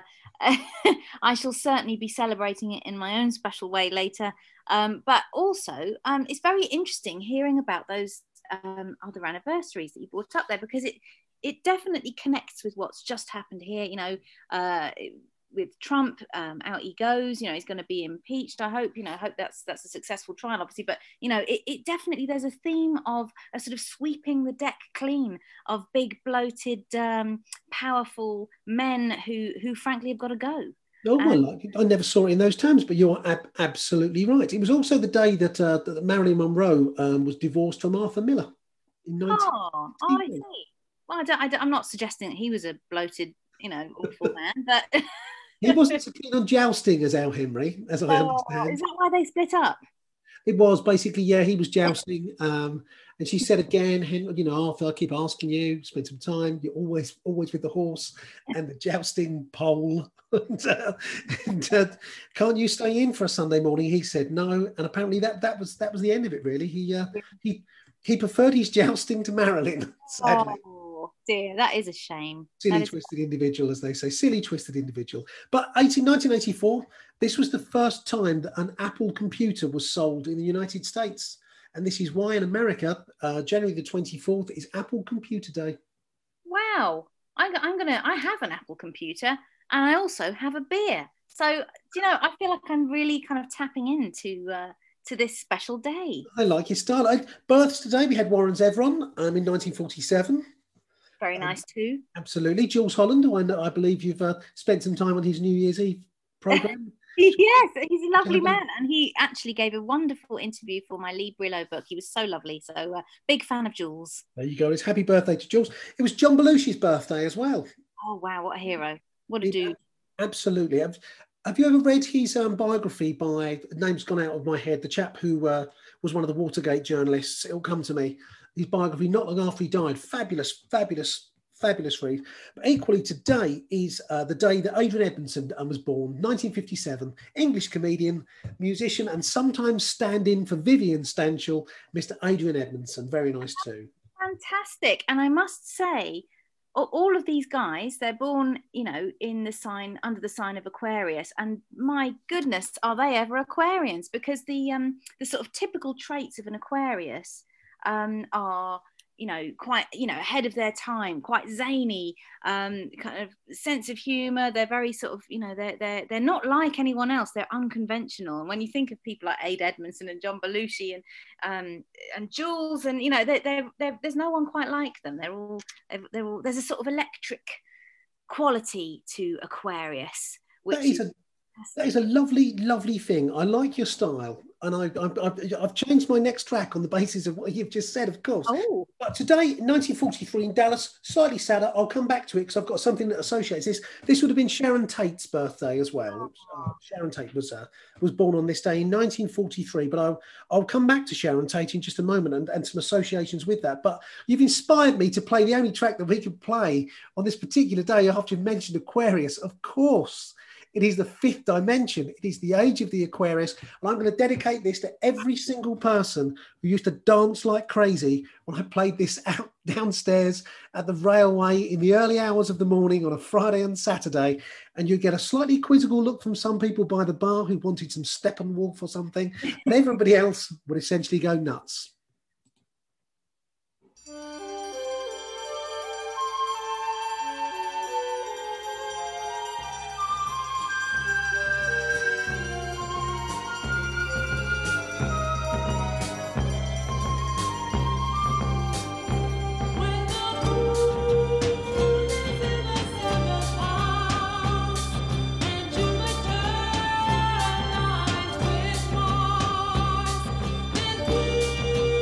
[SPEAKER 2] I shall certainly be celebrating it in my own special way later. Um, but also, um, it's very interesting hearing about those um, other anniversaries that you brought up there, because it it definitely connects with what's just happened here. You know, uh, with Trump, um, out he goes. You know, he's going to be impeached. I hope. You know, I hope that's that's a successful trial, obviously. But you know, it, it definitely there's a theme of a sort of sweeping the deck clean of big, bloated, um, powerful men who who frankly have got to go.
[SPEAKER 1] Oh, well, um, I never saw it in those terms, but you're ab- absolutely right. It was also the day that, uh, that Marilyn Monroe um, was divorced from Arthur Miller. In
[SPEAKER 2] oh, oh, I see. Well, I don't, I don't, I'm not suggesting that he was a bloated, you know, awful man, but
[SPEAKER 1] he wasn't so keen on jousting as Al Henry, as I
[SPEAKER 2] oh,
[SPEAKER 1] understand.
[SPEAKER 2] Is that why they split up?
[SPEAKER 1] It was basically, yeah, he was jousting. Um, and she said again, Henry, you know, Arthur, I keep asking you, spend some time. You're always, always with the horse and the jousting pole. and uh, and uh, can't you stay in for a Sunday morning? He said no. And apparently that that was that was the end of it, really. He uh, he he preferred his jousting to Marilyn, sadly.
[SPEAKER 2] Oh dear, that is a shame.
[SPEAKER 1] Silly,
[SPEAKER 2] is...
[SPEAKER 1] twisted individual, as they say. Silly, twisted individual. But nineteen eighty-four, this was the first time that an Apple computer was sold in the United States. And this is why in America, uh, January the twenty-fourth is Apple Computer Day.
[SPEAKER 2] Wow. I, I'm going to, I have an Apple computer and I also have a beer. So, you know, I feel like I'm really kind of tapping into uh, to this special day.
[SPEAKER 1] I like your style. I, births today, we had Warren Zevon um, in nineteen forty-seven.
[SPEAKER 2] Very nice um, too.
[SPEAKER 1] Absolutely. Jules Holland, who I, know, I believe you've uh, spent some time on his New Year's Eve programme.
[SPEAKER 2] Yes, he's a lovely man, and he actually gave a wonderful interview for my Lee Brillo book. He was so lovely. So uh, big fan of Jules.
[SPEAKER 1] There you go. It's happy birthday to Jules. It was John Belushi's birthday as well.
[SPEAKER 2] Oh wow, what a hero. What a
[SPEAKER 1] yeah,
[SPEAKER 2] dude.
[SPEAKER 1] Absolutely. Have, have you ever read his um, biography by, the name's gone out of my head, the chap who uh, was one of the Watergate journalists? It'll come to me. His biography not long after he died. Fabulous, fabulous, fabulous wreath. But equally today is uh, the day that Adrian Edmondson uh, was born, nineteen fifty-seven, English comedian, musician, and sometimes stand-in for Vivian Stanshall, Mister Adrian Edmondson. Very nice too.
[SPEAKER 2] Fantastic. And I must say, all of these guys, they're born, you know, in the sign, under the sign of Aquarius, and my goodness, are they ever Aquarians? Because the um the sort of typical traits of an Aquarius um are, you know, quite, you know, ahead of their time, quite zany, um kind of sense of humor. They're very sort of, you know, they're they're they're not like anyone else. They're unconventional. And when you think of people like Ade Edmondson and John Belushi and um and Jules, and you know, they're, they're, they're, there's no one quite like them. They're all they're, they're all there's a sort of electric quality to Aquarius, which
[SPEAKER 1] that is a that is a lovely, lovely thing. I like your style, and I, I've, I've, I've changed my next track on the basis of what you've just said, of course.
[SPEAKER 2] Oh.
[SPEAKER 1] But today, nineteen forty-three in Dallas, slightly sadder. I'll come back to it because I've got something that associates this. This would have been Sharon Tate's birthday as well. Uh, Sharon Tate was uh, was born on this day in nineteen forty-three, but I'll, I'll come back to Sharon Tate in just a moment and, and some associations with that. But you've inspired me to play the only track that we could play on this particular day after you've mentioned Aquarius, of course. It is the fifth dimension. It is the age of the Aquarius. And I'm going to dedicate this to every single person who used to dance like crazy when I played this out downstairs at the railway in the early hours of the morning on a Friday and Saturday. And you get a slightly quizzical look from some people by the bar who wanted some Steppenwolf or something. And everybody else would essentially go nuts.
[SPEAKER 9] Thank you.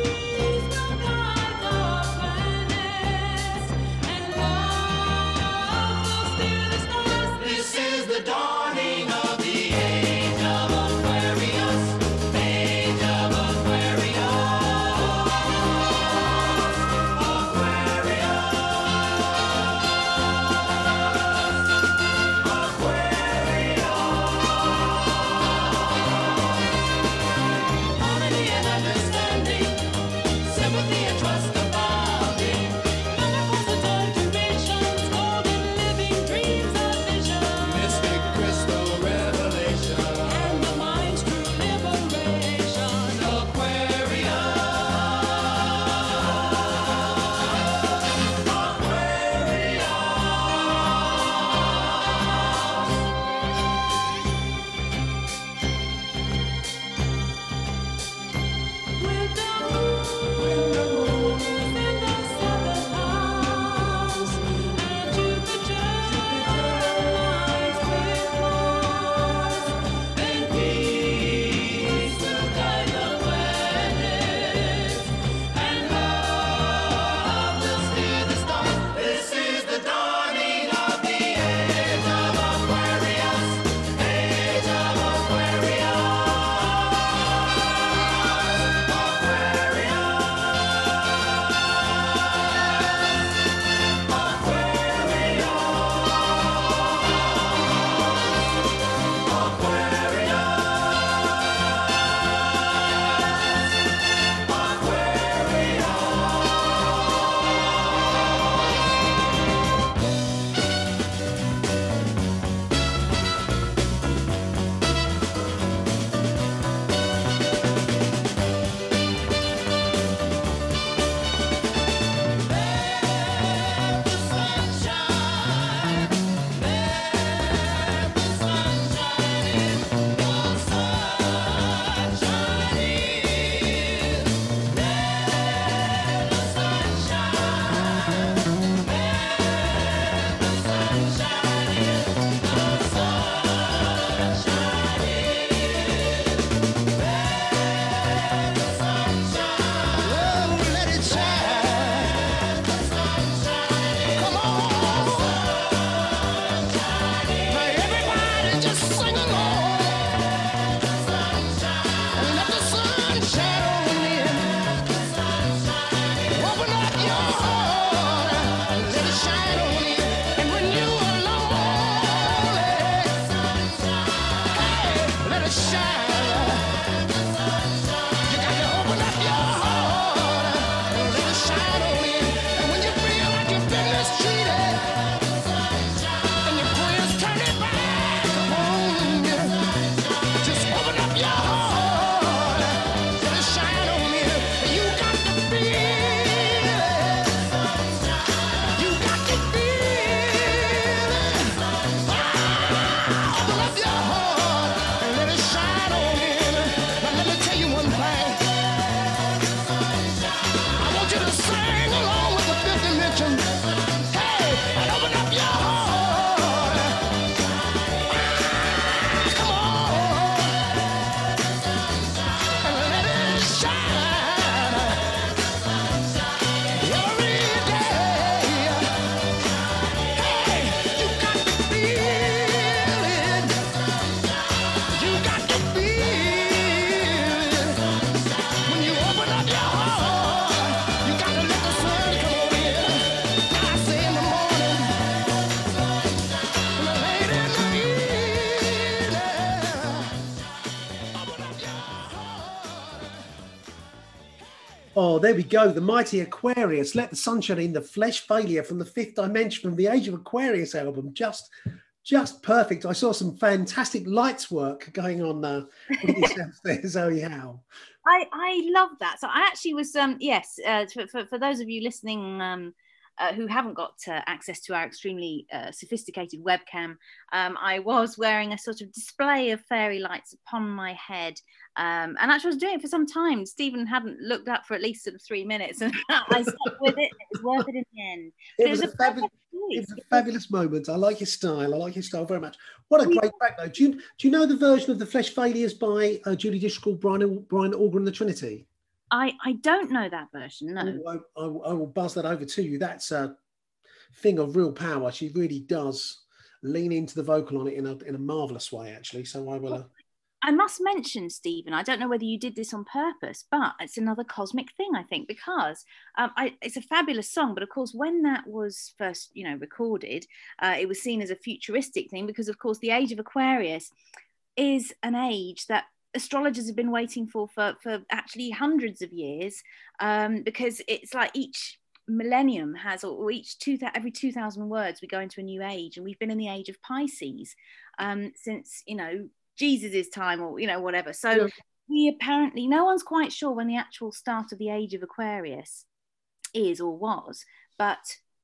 [SPEAKER 1] Oh, there we go. The mighty Aquarius. Let the sunshine in. The Flesh Failure from the Fifth Dimension from the Age of Aquarius album. Just, just perfect. I saw some fantastic lights work going on uh, with yourself there, Zoe Howe.
[SPEAKER 2] I, I love that. So I actually was, um, yes, uh, for, for, for those of you listening um, uh, who haven't got uh, access to our extremely uh, sophisticated webcam, um, I was wearing a sort of display of fairy lights upon my head. Um, and actually I was doing it for some time. Stephen hadn't looked up for at least sort of three minutes and I stuck with it. It was worth it in the end.
[SPEAKER 1] It was, it, was a fabulous, it was a fabulous moment. I like your style. I like your style very much. What a great track though. Do you, do you know the version of The Flesh Failures by uh, Julie Driscoll, Brian, Brian Auger and the Trinity?
[SPEAKER 2] I, I don't know that version, no.
[SPEAKER 1] I, I, I will buzz that over to you. That's a thing of real power. She really does lean into the vocal on it in a, in a marvellous way, actually. So I will... Uh,
[SPEAKER 2] I must mention, Stephen, I don't know whether you did this on purpose, but it's another cosmic thing, I think, because um, I, it's a fabulous song. But of course, when that was first, you know, recorded, uh, it was seen as a futuristic thing because, of course, the Age of Aquarius is an age that astrologers have been waiting for for, for actually hundreds of years, um, because it's like each millennium has, or each two every two thousand words, we go into a new age, and we've been in the age of Pisces um, since, you know, Jesus's time, or you know, whatever. So yeah. we apparently, no one's quite sure when the actual start of the Age of Aquarius is or was, but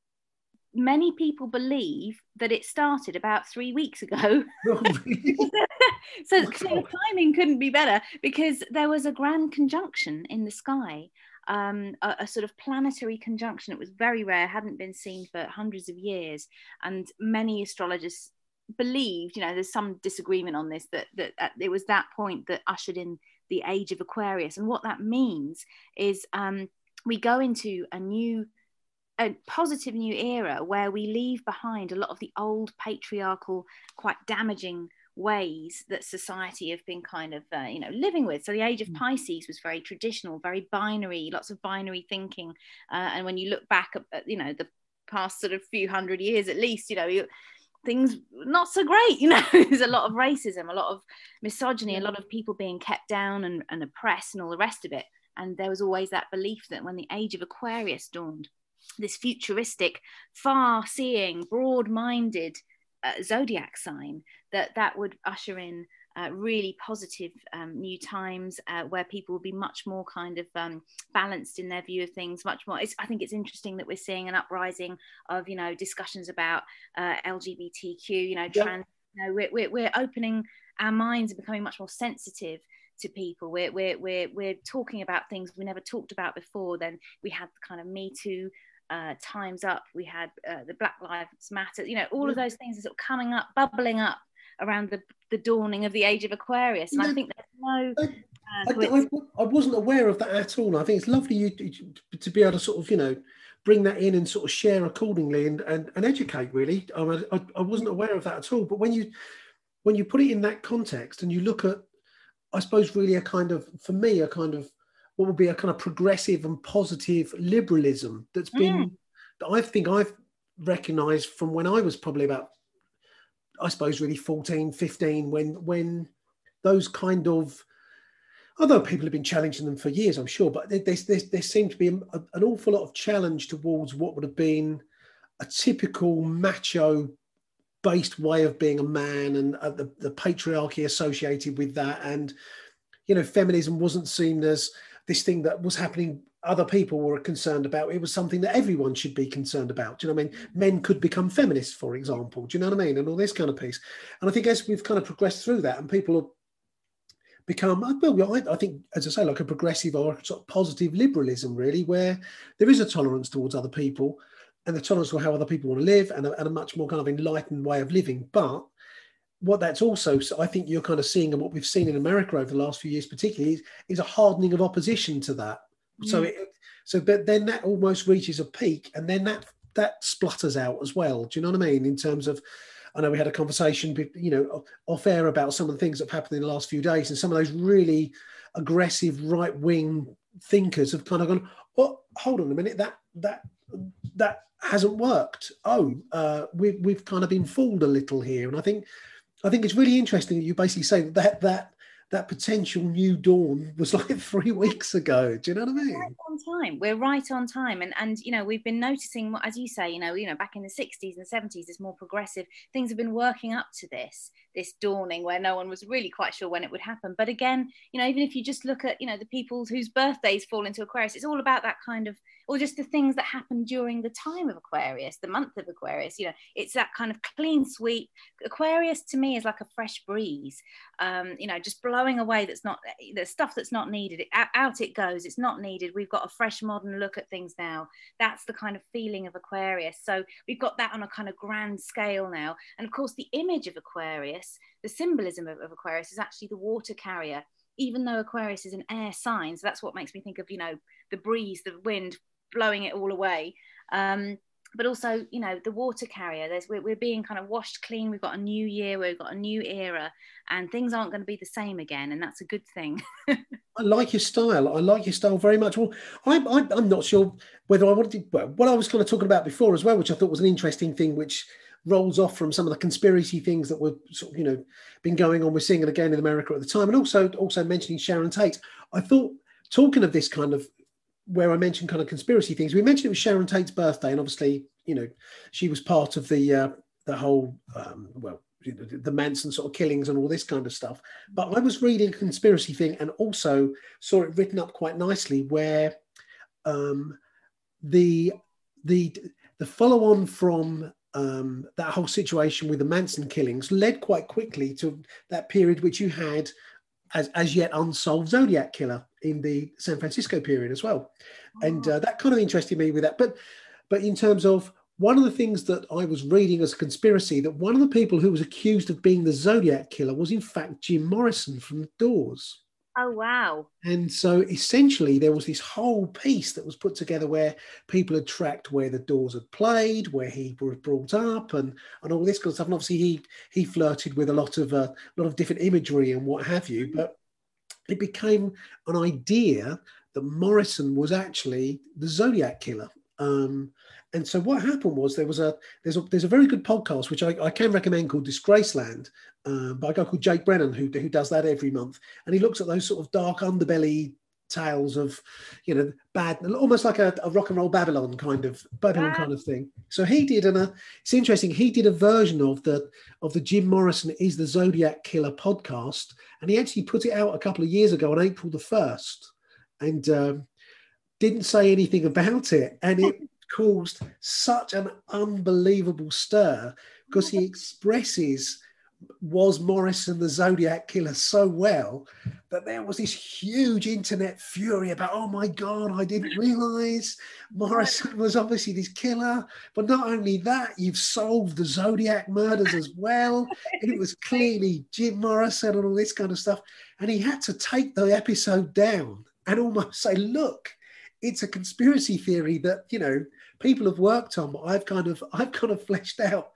[SPEAKER 2] many people believe that it started about three weeks ago.
[SPEAKER 1] Oh, really?
[SPEAKER 2] so, so the timing couldn't be better, because there was a grand conjunction in the sky, um, a, a sort of planetary conjunction. It was very rare, hadn't been seen for hundreds of years, and many astrologers believed, you know, there's some disagreement on this, that, that that it was that point that ushered in the Age of Aquarius. And what that means is um, we go into a new, a positive new era where we leave behind a lot of the old patriarchal, quite damaging ways that society have been kind of, uh, you know, living with. So the Age of Pisces was very traditional, very binary, lots of binary thinking. Uh, and when you look back at, at, you know, the past sort of few hundred years at least, you know, you, things not so great, you know. There's a lot of racism, a lot of misogyny, a lot of people being kept down and, and oppressed and all the rest of it. And there was always that belief that when the Age of Aquarius dawned, this futuristic, far-seeing, broad-minded uh, zodiac sign, that that would usher in Uh, really positive um, new times uh, where people will be much more kind of um, balanced in their view of things, much more. It's, I think it's interesting that we're seeing an uprising of, you know, discussions about uh, L G B T Q, you know,
[SPEAKER 1] yeah.
[SPEAKER 2] trans, you know, we're, we're, we're opening our minds and becoming much more sensitive to people. We're, we're, we're, we're talking about things we never talked about before. Then we had the kind of Me Too, uh, Time's Up, we had uh, the Black Lives Matter, you know, all yeah. of those things are sort of coming up, bubbling up around the, the dawning of the Age of Aquarius. And yeah. I think there's no... Uh,
[SPEAKER 1] I, I, I wasn't aware of that at all. I think it's lovely you to, to be able to sort of, you know, bring that in and sort of share accordingly and, and, and educate, really. I, I, I wasn't aware of that at all. But when you when you put it in that context and you look at, I suppose, really a kind of, for me, a kind of, what would be a kind of progressive and positive liberalism that's been, mm. that I think I've recognised from when I was probably about, I suppose, really fourteen, fifteen, when when those kind of, although people have been challenging them for years, I'm sure, but there, there, there seemed to be a, an awful lot of challenge towards what would have been a typical macho-based way of being a man, and uh, the, the patriarchy associated with that. And, you know, feminism wasn't seen as this thing that was happening other people were concerned about. It was something that everyone should be concerned about. Do you know what I mean? Men could become feminists, for example. Do you know what I mean? And all this kind of piece. And I think as we've kind of progressed through that and people have become, well, I, I think, as I say, like a progressive or sort of positive liberalism, really, where there is a tolerance towards other people and the tolerance for how other people want to live, and a, and a much more kind of enlightened way of living. But what that's also, so I think you're kind of seeing, and what we've seen in America over the last few years particularly, is, is a hardening of opposition to that. So, it, so, but then that almost reaches a peak, and then that that splutters out as well. Do you know what I mean? In terms of, I know we had a conversation, you know, off air about some of the things that have happened in the last few days, and some of those really aggressive right wing thinkers have kind of gone, "Oh, hold on a minute, that that that hasn't worked. Oh, uh, we we've kind of been fooled a little here." And I think, I think it's really interesting that you basically say that that that potential new dawn was like three weeks ago. Do you know what I mean?
[SPEAKER 2] We're right on time. We're right on time, and and you know we've been noticing, as you say, you know, you know, back in the sixties and seventies, it's more progressive. Things have been working up to this this dawning where no one was really quite sure when it would happen. But again, you know, even if you just look at, you know, the people whose birthdays fall into Aquarius, it's all about that kind of, or just the things that happen during the time of Aquarius, the month of Aquarius. You know, it's that kind of clean sweep. Aquarius to me is like a fresh breeze, um, you know, just blowing away. That's not the stuff that's not needed. It, out it goes. It's not needed. We've got a fresh modern look at things now. That's the kind of feeling of Aquarius. So we've got that on a kind of grand scale now. And of course, the image of Aquarius, the symbolism of, of Aquarius is actually the water carrier, even though Aquarius is an air sign. So that's what makes me think of, you know, the breeze, the wind blowing it all away. Um, but also, you know, the water carrier, there's, we're, we're being kind of washed clean. We've got a new year, we've got a new era, and things aren't going to be the same again. And that's a good thing.
[SPEAKER 1] I like your style. I like your style very much. Well, I'm, I'm, I'm not sure whether I wanted to, well, what I was kind of talking about before as well, which I thought was an interesting thing, which rolls off from some of the conspiracy things that were sort of, you know, been going on. We're seeing it again in America at the time. And also, also mentioning Sharon Tate. I thought, talking of this kind of, where I mentioned kind of conspiracy things, we mentioned it was Sharon Tate's birthday, and obviously, you know, she was part of the uh, the whole, um, well, the Manson sort of killings and all this kind of stuff. But I was reading a conspiracy thing and also saw it written up quite nicely where um, the the the follow on from um, that whole situation with the Manson killings led quite quickly to that period which you had as as yet unsolved Zodiac killer in the San Francisco period as well. Oh. And uh, that kind of interested me with that. But but in terms of one of the things that I was reading as a conspiracy, that one of the people who was accused of being the Zodiac killer was in fact Jim Morrison from The Doors.
[SPEAKER 2] Oh, wow.
[SPEAKER 1] And so essentially there was this whole piece that was put together where people had tracked where the Doors had played, where he was brought up, and, and all this kind of stuff. And obviously he he flirted with a lot of uh, a lot of different imagery and what have you. But it became an idea that Morrison was actually the Zodiac killer. Um, and so what happened was there was a there's a there's a very good podcast which I, I can recommend called Disgraceland, um, by a guy called Jake Brennan who who does that every month, and he looks at those sort of dark underbelly tales of, you know, bad, almost like a, a rock and roll Babylon kind of Babylon kind of thing. So he did, and a, it's interesting. He did a version of the of the Jim Morrison is the Zodiac Killer podcast, and he actually put it out a couple of years ago on April the first, and um, didn't say anything about it, and it caused such an unbelievable stir because he expresses was Morrison the Zodiac killer so well that there was this huge internet fury about, oh my God, I didn't realize Morrison was obviously this killer. But not only that, you've solved the Zodiac murders as well. And it was clearly Jim Morrison and all this kind of stuff. And he had to take the episode down and almost say, look, it's a conspiracy theory that, you know, people have worked on, but I've kind of, I've kind of fleshed out.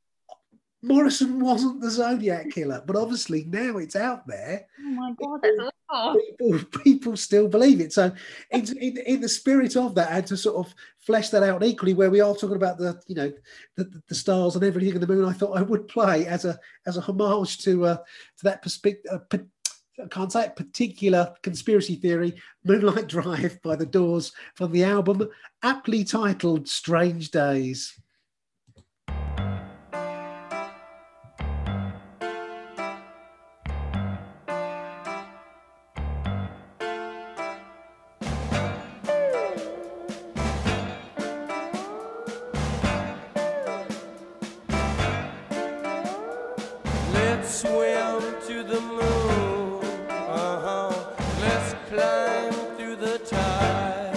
[SPEAKER 1] Morrison wasn't the Zodiac killer, but obviously now it's out there.
[SPEAKER 2] Oh my God, that's awful.
[SPEAKER 1] People, people still believe it. So in, in, in the spirit of that, and to sort of flesh that out equally, where we are talking about the, you know, the, the stars and everything in the moon, I thought I would play as a as a homage to uh, to that perspective. Uh, I can't say it, particular conspiracy theory, Moonlight Drive by The Doors, from the album aptly titled Strange Days.
[SPEAKER 8] Let's swim to the moon. Uh-huh. Let's climb through the tide.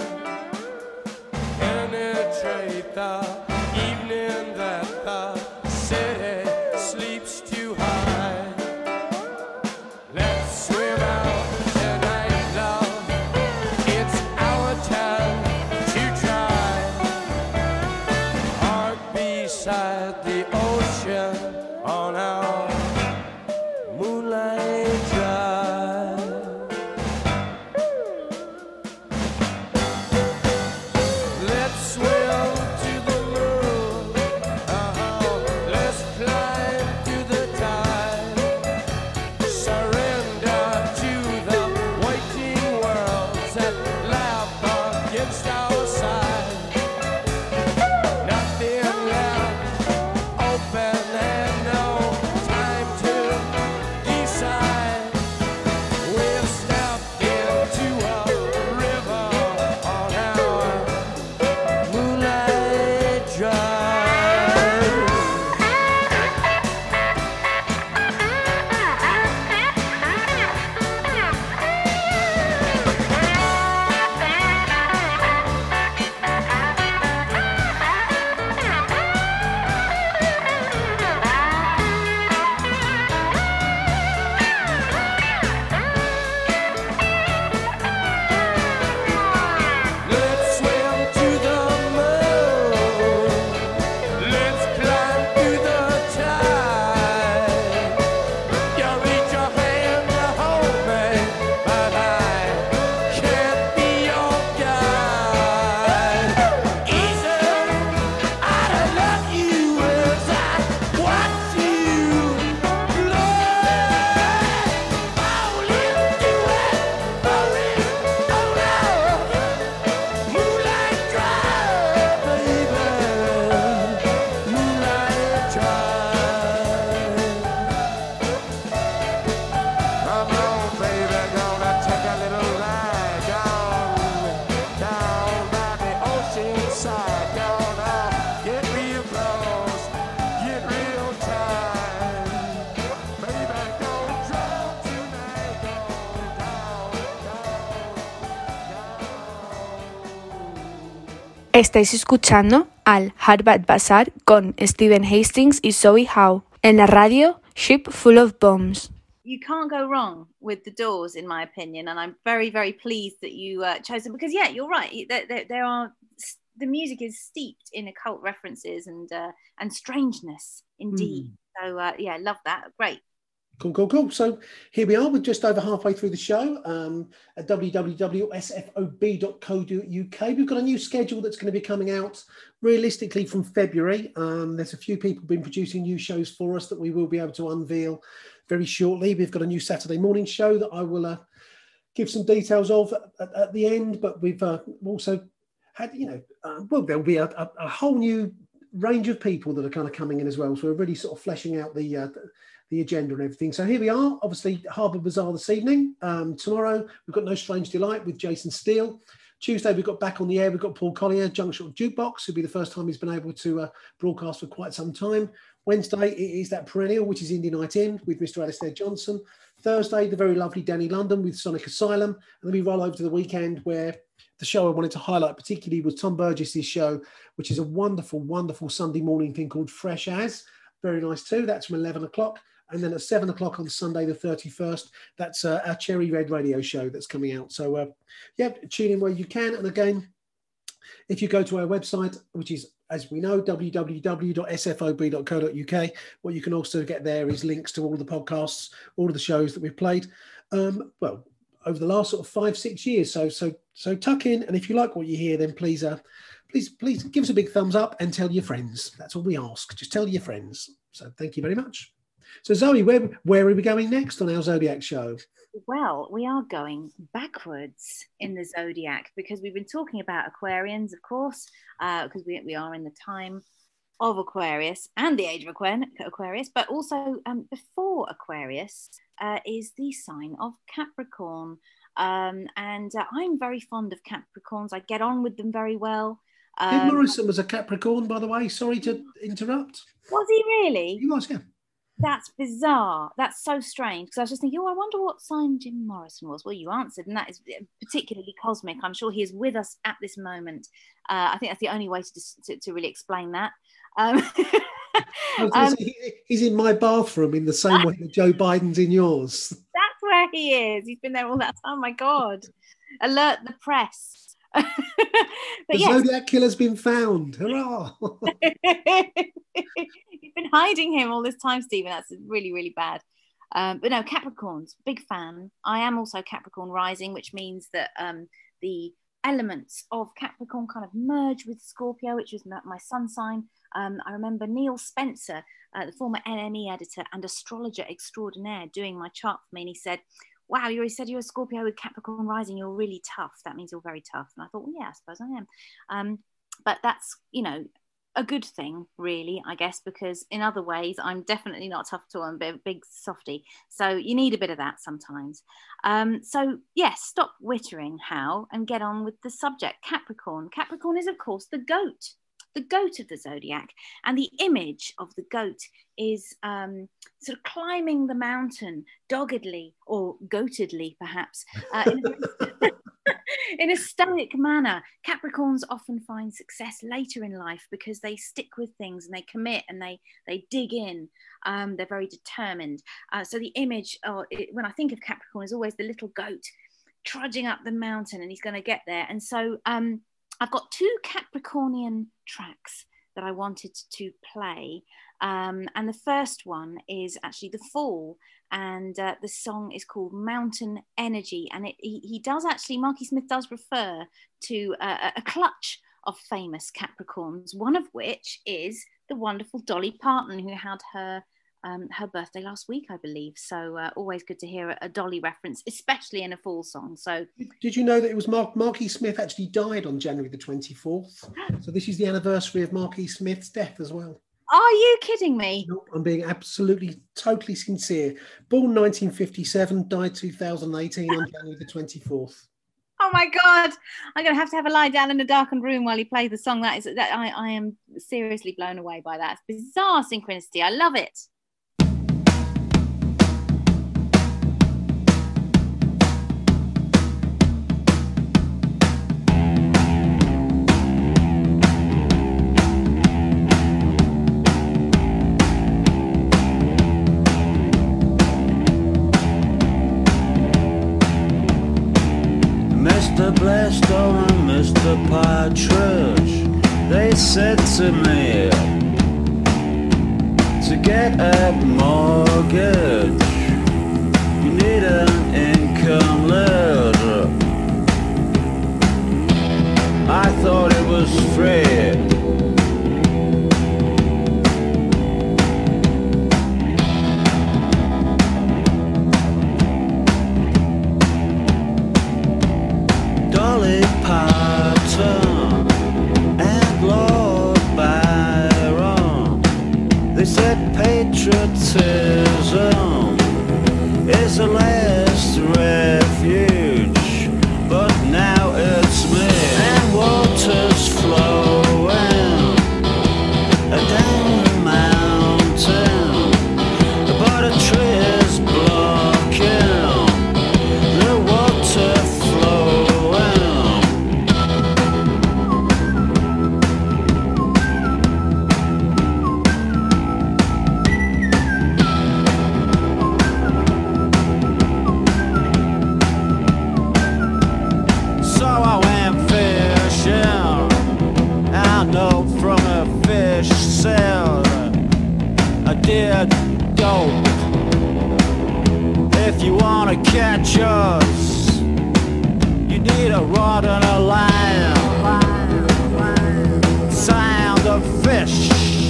[SPEAKER 8] Penetrate the evening that the city sleeps too high. Let's swim out tonight, love. It's our time to try. Heart beside the ocean on our Moonlight Drive. Let's swim to the moon. Uh-huh. Let's climb to the tide. Surrender
[SPEAKER 9] Estáis escuchando al Harvard Bazaar con Stephen Hastings y Zoe Howe en la radio Ship Full of Bombs.
[SPEAKER 2] You can't go wrong with the Doors, in my opinion, and I'm very, very pleased that you uh, chose them because, yeah, you're right. There, there, there are the music is steeped in occult references and uh, and strangeness, indeed. Mm. So, uh, yeah, love that. Great.
[SPEAKER 1] Cool, cool, cool. So here we are. We're just over halfway through the show um, at w w w dot s f o b dot co dot u k. We've got a new schedule that's going to be coming out realistically from February. Um, there's a few people been producing new shows for us that we will be able to unveil very shortly. We've got a new Saturday morning show that I will uh, give some details of at, at the end, but we've uh, also had, you know, uh, well, there'll be a, a, a whole new range of people that are kind of coming in as well. So we're really sort of fleshing out the... Uh, the agenda and everything. So here we are, obviously Harvard Bazaar this evening. Um, tomorrow we've got No Strange Delight with Jason Steele. Tuesday we've got back on the air, we've got Paul Collier, Junction Jukebox. It'll be the first time he's been able to uh, broadcast for quite some time. Wednesday it is that perennial, which is Indie Night In with Mister Alistair Johnson. Thursday, the very lovely Danny London with Sonic Asylum. And then we roll over to the weekend where the show I wanted to highlight particularly was Tom Burgess's show, which is a wonderful, wonderful Sunday morning thing called Fresh As. Very nice too. That's from eleven o'clock. And then at seven o'clock on Sunday, the thirty-first, that's uh, our Cherry Red radio show that's coming out. So, uh, yeah, tune in where you can. And again, if you go to our website, which is, as we know, w w w dot s f o b dot co dot u k, what you can also get there is links to all the podcasts, all of the shows that we've played, um, well, over the last sort of five, six years. So, so, so tuck in. And if you like what you hear, then please, uh, please, please give us a big thumbs up and tell your friends. That's all we ask. Just tell your friends. So thank you very much. So Zoe, where, where are we going next on our Zodiac show?
[SPEAKER 2] Well, we are going backwards in the Zodiac because we've been talking about Aquarians, of course, uh, because we, we are in the time of Aquarius and the age of Aquarius, but also um, before Aquarius uh, is the sign of Capricorn. Um, and uh, I'm very fond of Capricorns. I get on with them very well. Um,
[SPEAKER 1] Jim Morrison was a Capricorn, by the way. Sorry to interrupt.
[SPEAKER 2] Was he really?
[SPEAKER 1] He was, yeah.
[SPEAKER 2] That's bizarre. That's so strange because I was just thinking, oh, I wonder what sign Jim Morrison was. Well, you answered, and that is particularly cosmic. I'm sure he is with us at this moment. Uh, I think that's the only way to to, to really explain that. Um,
[SPEAKER 1] um, say, he's in my bathroom in the same way that Joe Biden's in yours.
[SPEAKER 2] That's where he is. He's been there all that time. Oh my God! Alert the press. But
[SPEAKER 1] the yes. Zodiac killer's been found. Hurrah!
[SPEAKER 2] You've been hiding him all this time, Stephen. That's really, really bad. Um, but no, Capricorns, big fan. I am also Capricorn rising, which means that um, the elements of Capricorn kind of merge with Scorpio, which was my sun sign. Um, I remember Neil Spencer, uh, the former N M E editor and astrologer extraordinaire, doing my chart for me, and he said, wow, you already said you're a Scorpio with Capricorn rising, you're really tough. That means you're very tough. And I thought, well, yeah, I suppose I am. Um, but that's, you know, a good thing, really, I guess, because in other ways, I'm definitely not tough at all. I'm a bit, big softy. So you need a bit of that sometimes. Um, so, yes, stop wittering, Hal, and get on with the subject. Capricorn. Capricorn is, of course, the goat. The goat of the zodiac, and the image of the goat is um, sort of climbing the mountain doggedly or goatedly, perhaps, uh, in, a, in a stoic manner. Capricorns often find success later in life because they stick with things and they commit and they they dig in. Um, they're very determined. Uh, so the image, oh, it, when I think of Capricorn, is always the little goat trudging up the mountain, and he's going to get there. And so. Um, I've got two Capricornian tracks that I wanted to play. Um, and the first one is actually The Fall. And uh, the song is called Mountain Energy. And it, he, he does actually, Marky Smith does refer to uh, a clutch of famous Capricorns, one of which is the wonderful Dolly Parton, who had her Um, her birthday last week, I believe. So uh, always good to hear a, a Dolly reference, especially in a Fall song. So,
[SPEAKER 1] did you know that it was Mark Marky Smith actually died on January the twenty-fourth? So this is the anniversary of Marky Smith's death as well.
[SPEAKER 2] Are you kidding me?
[SPEAKER 1] No, I'm being absolutely, totally sincere. Born nineteen fifty-seven, died two thousand eighteen on January the twenty-fourth.
[SPEAKER 2] Oh my God! I'm going to have to have a lie down in a darkened room while you play the song. That is, that I, I am seriously blown away by that. It's bizarre synchronicity. I love it.
[SPEAKER 10] partridge, they said to me, to get a mortgage, you need an income letter. I thought it was free. Dolly Parton and Lord Byron, they said patriotism is the last refuge, but now it's me. And water's flowing down the mountain, but a tree is blocking the water flow. Dear dope, if you wanna catch us, you need a rod and a line. Sound of fish,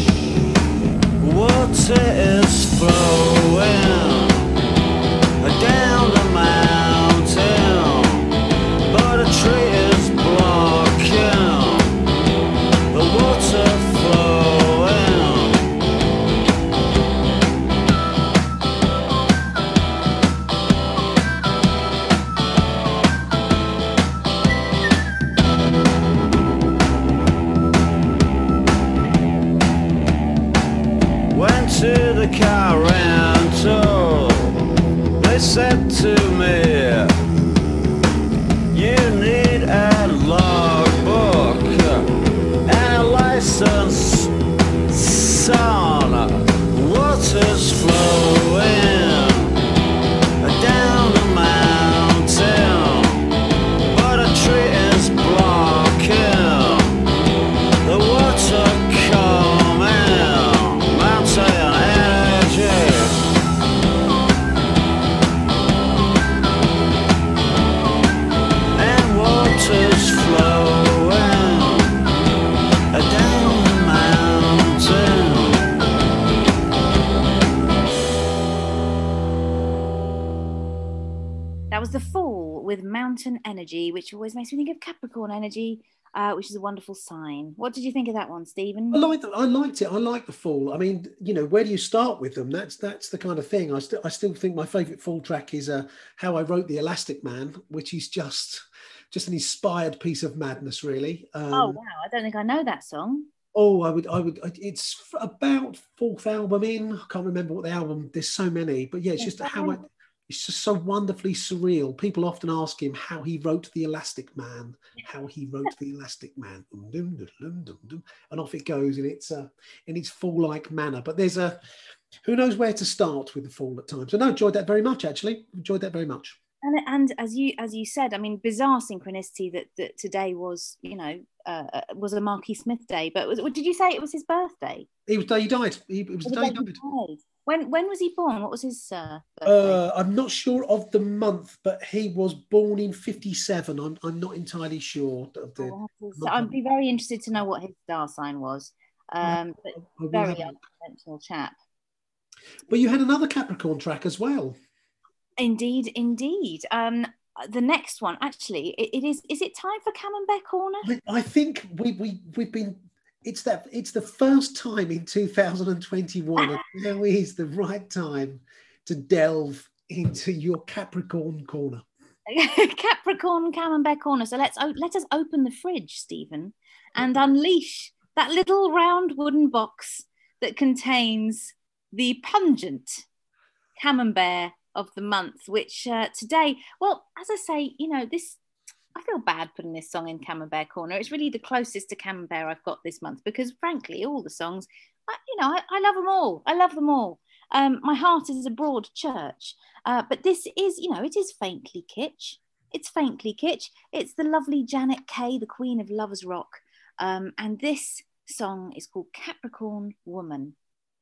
[SPEAKER 10] water is flowing down the mountain, but a tree is blocking the water flow. To the car rental, they said to me, you need a logbook and a license, son. Water's flowing down the mountain, but a tree is blocking the water coming. Mountain and water's flowing down the mountain.
[SPEAKER 2] That was The Fall with Mountain Energy, which always makes me think of Capricorn energy, uh, which is a wonderful sign. What did you think of that one, Stephen?
[SPEAKER 1] I liked it. I liked it. I like The Fall. I mean, you know, where do you start with them? That's that's the kind of thing. I still I still think my favourite Fall track is uh, How I Wrote the Elastic Man, which is just just an inspired piece of madness, really. Um,
[SPEAKER 2] oh wow! I don't think I know that song.
[SPEAKER 1] Oh, I would, I would. It's about fourth album in. I can't remember what the album. There's so many, but yeah, it's just how I. It's just so wonderfully surreal. People often ask him how he wrote The Elastic Man, how he wrote The Elastic Man, and off it goes in its uh, in its Fall-like manner. But there's a who knows where to start with The Fall at times. So no, enjoyed that very much. Actually, enjoyed that very much.
[SPEAKER 2] And, and as you as you said, I mean, bizarre synchronicity that, that today was, you know, uh, was a Marquis Smith day. But was, did you say it was his birthday?
[SPEAKER 1] He was day he died. He, it was the day he died.
[SPEAKER 2] died. When when was he born? What was his uh,
[SPEAKER 1] birthday? Uh, I'm not sure of the month, but he was born in fifty-seven. I'm I'm not entirely sure of the.
[SPEAKER 2] Oh, so I'd be very interested to know what his star sign was. Um, but very unconventional chap.
[SPEAKER 1] But you had another Capricorn track as well.
[SPEAKER 2] Indeed, indeed. Um, the next one, actually, it, it is. Is it time for Camembert Corner?
[SPEAKER 1] I, I think we we we've been. It's that. It's the first time in two thousand twenty-one, and now is the right time to delve into your Capricorn corner.
[SPEAKER 2] Capricorn Camembert Corner. So let's let us open the fridge, Stephen, and unleash that little round wooden box that contains the pungent Camembert of the month, which uh, today, well, as I say, you know, this, I feel bad putting this song in Camembert Corner. It's really the closest to Camembert I've got this month, because frankly, all the songs, I, you know, I, I love them all. I love them all. Um, my heart is a broad church, uh, but this is, you know, it is faintly kitsch. It's faintly kitsch. It's the lovely Janet Kay, the queen of lovers rock. Um, and this song is called Capricorn Woman.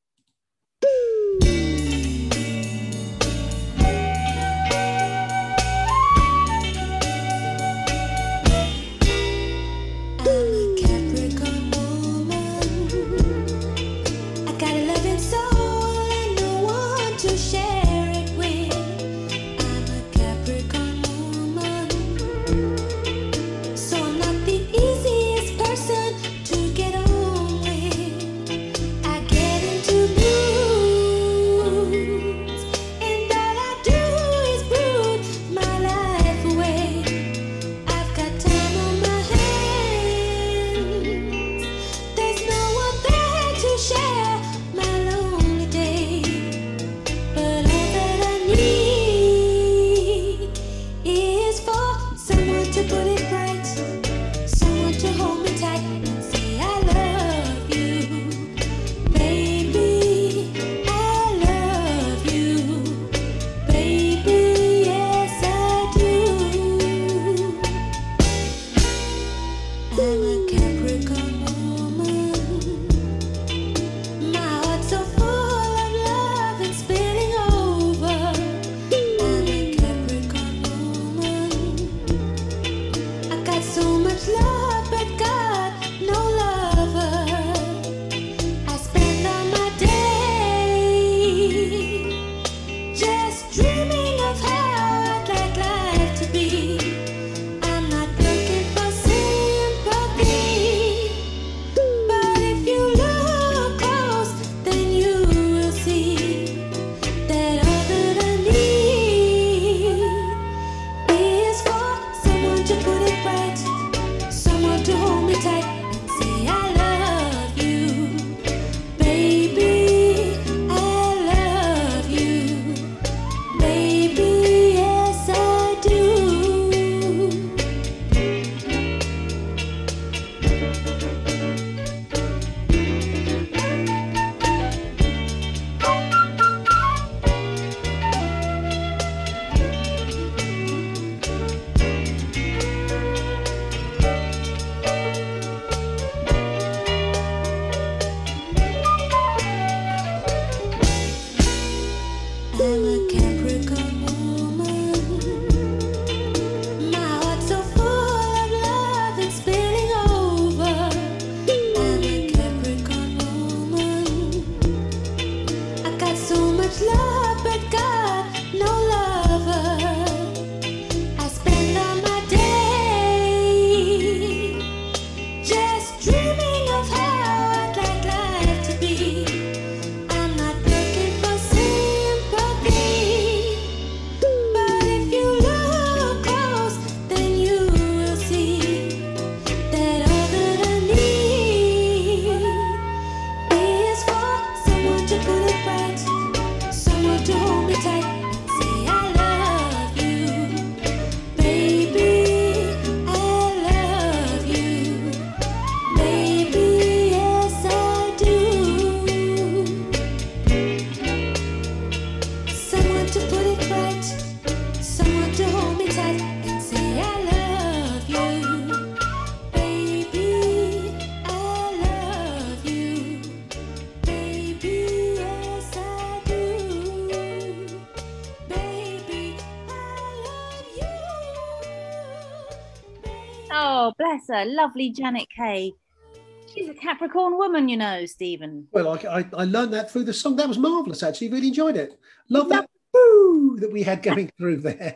[SPEAKER 2] Oh, bless her. Lovely Janet Kay. She's a Capricorn woman, you know, Stephen.
[SPEAKER 1] Well, I, I, I learned that through the song. That was marvellous, actually. Really enjoyed it. Love that boo that we had going through there.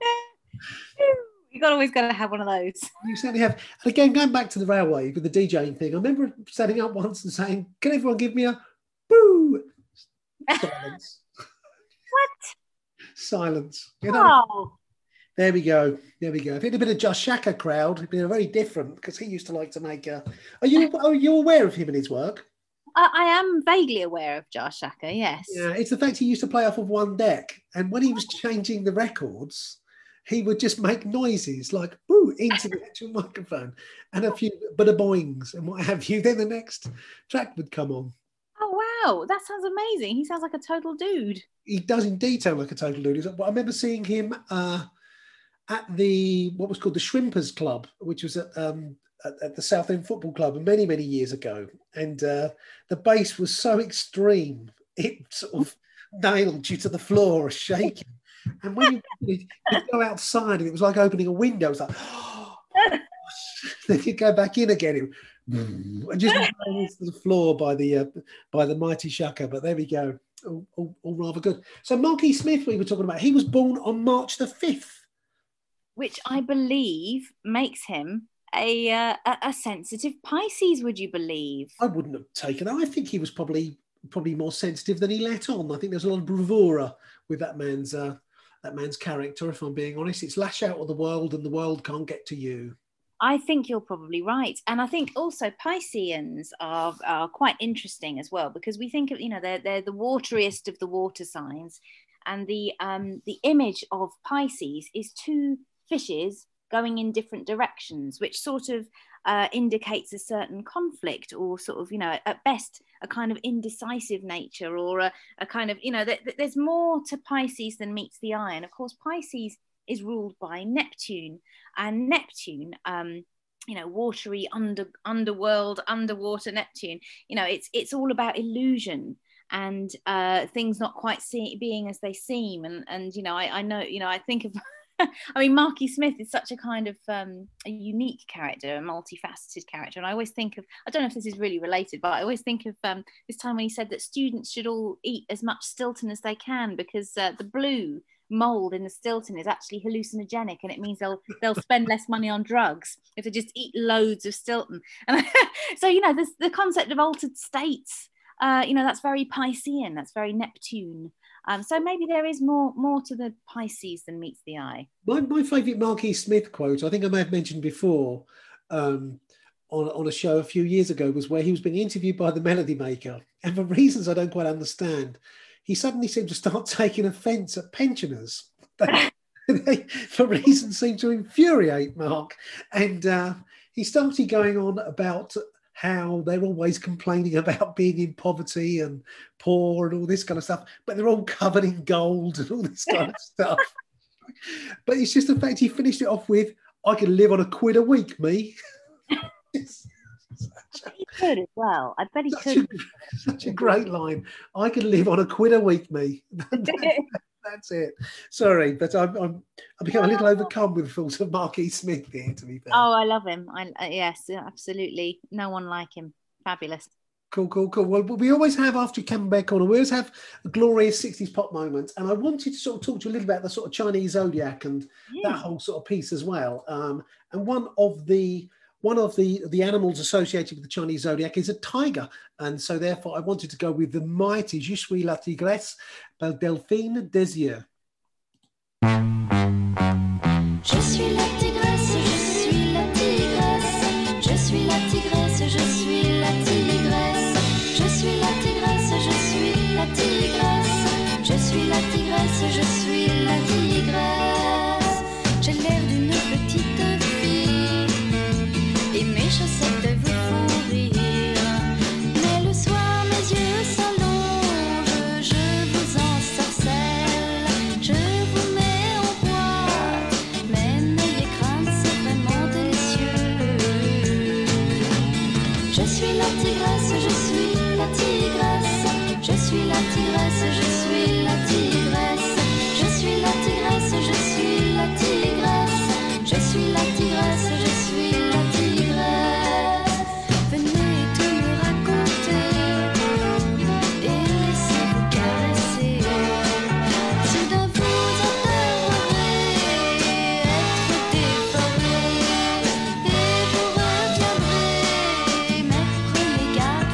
[SPEAKER 2] You've got always got to have one of those.
[SPEAKER 1] You certainly have. And again, going back to the railway with the DJing thing, I remember setting up once and saying, can everyone give me a boo? Silence.
[SPEAKER 2] What?
[SPEAKER 1] Silence. You know?
[SPEAKER 2] Oh.
[SPEAKER 1] There we go. There we go. If it had been a Josh Shaka crowd, it'd been very different because he used to like to make a... Are you, are you aware of him and his work?
[SPEAKER 2] I, I am vaguely aware of Josh Shaka, yes.
[SPEAKER 1] Yeah, it's the fact he used to play off of one deck. And when he was changing the records, he would just make noises like, ooh, into the actual microphone and a few bada boings and what have you. Then the next track would come on.
[SPEAKER 2] Oh, wow. That sounds amazing. He sounds like a total dude.
[SPEAKER 1] He does indeed sound like a total dude. I remember seeing him... Uh, at the what was called the Shrimpers Club, which was at, um, at, at the Southend Football Club many, many years ago. And uh, the bass was so extreme, it sort of nailed you to the floor, shaking. And when you you'd go outside, and it was like opening a window. It was like, oh, then you go back in again, and just to the floor by the uh, by the mighty Shaka. But there we go, all, all, all rather good. So Marky Smith, we were talking about, he was born on March the fifth,
[SPEAKER 2] which I believe makes him a, uh, a sensitive Pisces. Would you believe?
[SPEAKER 1] I wouldn't have taken that. I think he was probably probably more sensitive than he let on. I think there's a lot of bravura with that man's uh, that man's character. If I'm being honest, it's lash out of the world, and the world can't get to you.
[SPEAKER 2] I think you're probably right. And I think also Pisceans are, are quite interesting as well, because we think of, you know, they're, they're the wateriest of the water signs. And the um, the image of Pisces is two fishes going in different directions, which sort of uh, indicates a certain conflict, or sort of, you know, at best, a kind of indecisive nature, or a, a kind of, you know, th- th- there's more to Pisces than meets the eye. And of course, Pisces is ruled by Neptune, and Neptune, um, you know, watery under underworld, underwater Neptune. You know, it's it's all about illusion and uh, things not quite see, being as they seem. And and you know, I, I know, you know, I think of. I mean, Marky Smith is such a kind of um, a unique character, a multifaceted character. And I always think of, I don't know if this is really related, but I always think of um, this time when he said that students should all eat as much Stilton as they can, because uh, the blue mold in the Stilton is actually hallucinogenic, and it means they'll they'll spend less money on drugs if they just eat loads of Stilton. And so, you know, this, the concept of altered states, uh, you know, that's very Piscean, that's very Neptune. Um, so maybe there is more more to the Pisces than meets the eye.
[SPEAKER 1] My, my favourite Marky Smith quote, I think I may have mentioned before, um, on, on a show a few years ago, was where he was being interviewed by the Melody Maker. And for reasons I don't quite understand, he suddenly seemed to start taking offence at pensioners. They, they, for reasons seemed to infuriate Mark. And uh, he started going on about how they're always complaining about being in poverty and poor and all this kind of stuff, but they're all covered in gold and all this kind of stuff. But it's just the fact he finished it off with, I can live on a quid a week, me.
[SPEAKER 2] He could as well. I bet he
[SPEAKER 1] such
[SPEAKER 2] could.
[SPEAKER 1] A, such a great line. I can live on a quid a week, me. That's it. Sorry, but I'm I'm I become a little overcome with the thoughts of Marky Smith here, to be fair.
[SPEAKER 2] Oh, I love him. I uh, yes, absolutely. No one like him. Fabulous.
[SPEAKER 1] Cool, cool, cool. Well, we always have, after Camembert Corner, we always have a glorious sixties pop moment. And I wanted to sort of talk to you a little about the sort of Chinese zodiac and yeah. that whole sort of piece as well. Um, and one of the one of the, the animals associated with the Chinese zodiac is a tiger. And so therefore I wanted to go with the mighty Je suis la tigresse by Delphine Désir.
[SPEAKER 11] Je suis la tigresse, je suis la tigresse, je suis la tigresse, je suis la tigresse, je suis la tigresse, je suis la tigresse, je suis la tigresse, je suis la tigresse. J'ai l'air d'une petite fille et mes chaussettes vous font rire, mais le soir mes yeux s'allongent, je vous ensorcelle, je vous mets en boîte, mais n'ayez crainte, c'est vraiment délicieux. Je suis la tigresse, je suis la tigresse, je suis la tigresse, je suis la tigresse, je suis la tigresse, je suis la tigresse, je suis la tigresse, je suis la tigresse. Venez tout me raconter et laissez-vous caresser. Soudain vous adorerez être dévoré et vous reviendrez. Mais prenez garde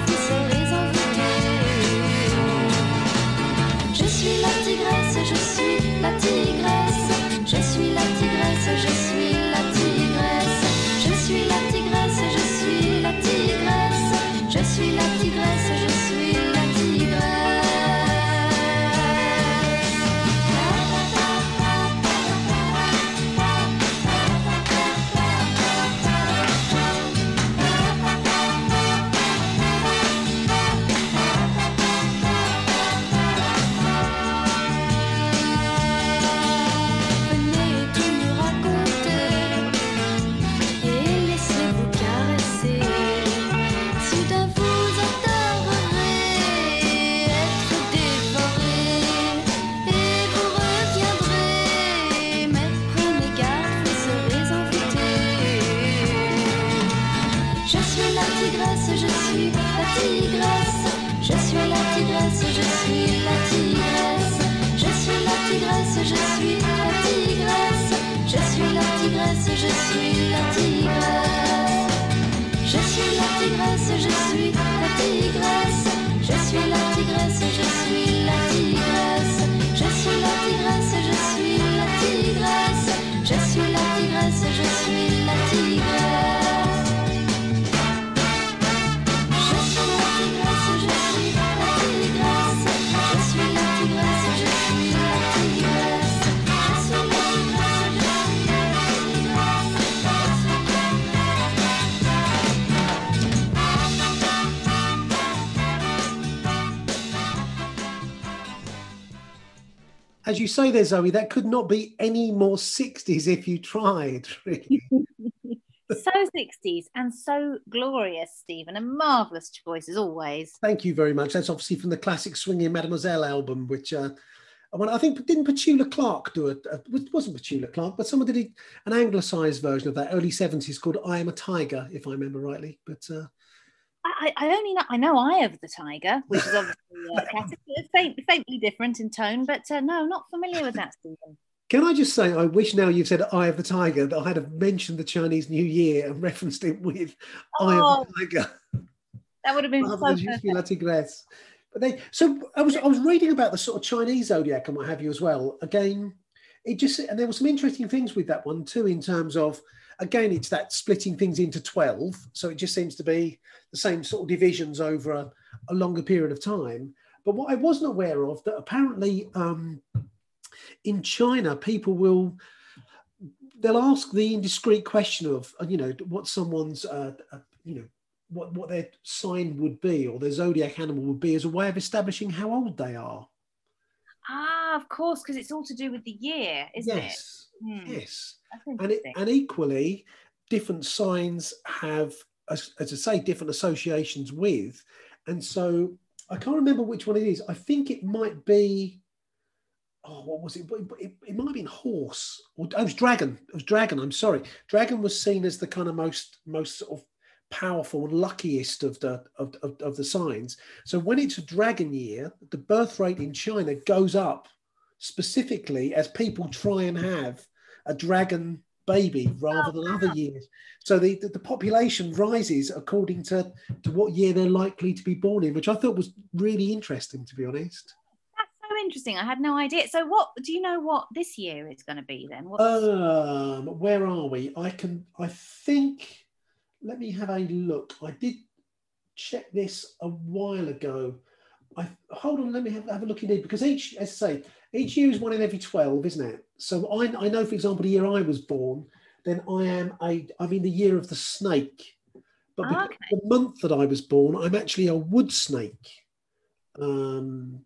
[SPEAKER 11] je suis la tigresse. Je suis la tigresse, je suis la tigresse. Je suis la tigresse, je suis la tigresse. Je suis la tigresse, je suis la tigresse. Je suis la tigresse, je suis la tigresse. Je suis la tigresse, je suis la tigresse. Je suis la tigresse, je suis la tigresse. Je suis la tigresse, je suis
[SPEAKER 1] As you say there, Zoe, that could not be any more sixties if you tried, really.
[SPEAKER 2] So sixties and so glorious, Stephen. A marvellous choice as always.
[SPEAKER 1] Thank you very much. That's obviously from the classic Swinging Mademoiselle album, which uh, I mean, I think didn't Petula Clark do it? It wasn't Petula Clark, but someone did an anglicised version of that early seventies called "I Am a Tiger," if I remember rightly. But uh,
[SPEAKER 2] I, I only know I know Eye of the Tiger, which is obviously uh, classic, faint, faintly different in tone, but uh, no, not familiar with that, Stephen.
[SPEAKER 1] Can I just say, I wish now you've said "Eye of the Tiger" that I had have mentioned the Chinese New Year and referenced it with
[SPEAKER 2] Oh,
[SPEAKER 1] "Eye of the Tiger."
[SPEAKER 2] That would have been
[SPEAKER 1] rather
[SPEAKER 2] so
[SPEAKER 1] than Je suis la
[SPEAKER 2] perfect.
[SPEAKER 1] tigresse. But they, so I was I was reading about the sort of Chinese zodiac and what have you as well. Again, it just and there were some interesting things with that one too in terms of again it's that splitting things into twelve. So it just seems to be the same sort of divisions over a, a longer period of time. But what I wasn't aware of that apparently um, in China people will they'll ask the indiscreet question of you know what someone's uh, uh, you know. What, what their sign would be or their zodiac animal would be as a way of establishing how old they are.
[SPEAKER 2] Ah, of course, because it's all to do with the year, isn't
[SPEAKER 1] Yes,
[SPEAKER 2] it? Hmm.
[SPEAKER 1] yes.
[SPEAKER 2] That's
[SPEAKER 1] And, it,
[SPEAKER 2] interesting.
[SPEAKER 1] and equally, different signs have, as, as I say, different associations with. And so I can't remember which one it is. I think it might be, oh, what was it? It, it, it might have been horse. Or, oh, it was dragon. It was dragon, I'm sorry. Dragon was seen as the kind of most, most sort of powerful and luckiest of the of, of, of the signs. So when it's a dragon year, the birth rate in China goes up specifically as people try and have a dragon baby rather than other years. So the, the, the population rises according to, to what year they're likely to be born in, which I thought was really interesting, to be honest.
[SPEAKER 2] That's so interesting. I had no idea. So what do you know what this year is going to be then? What's...
[SPEAKER 1] Um, where are we? I can, I think, let me have a look. I did check this a while ago. I hold on, let me have, have a look indeed, because each, as I say, each year is one in every twelve, isn't it? So I, I know, for example, the year I was born, then I am a, I'm in the year of the snake. But because
[SPEAKER 2] Okay.
[SPEAKER 1] the month that I was born, I'm actually a wood snake. Um,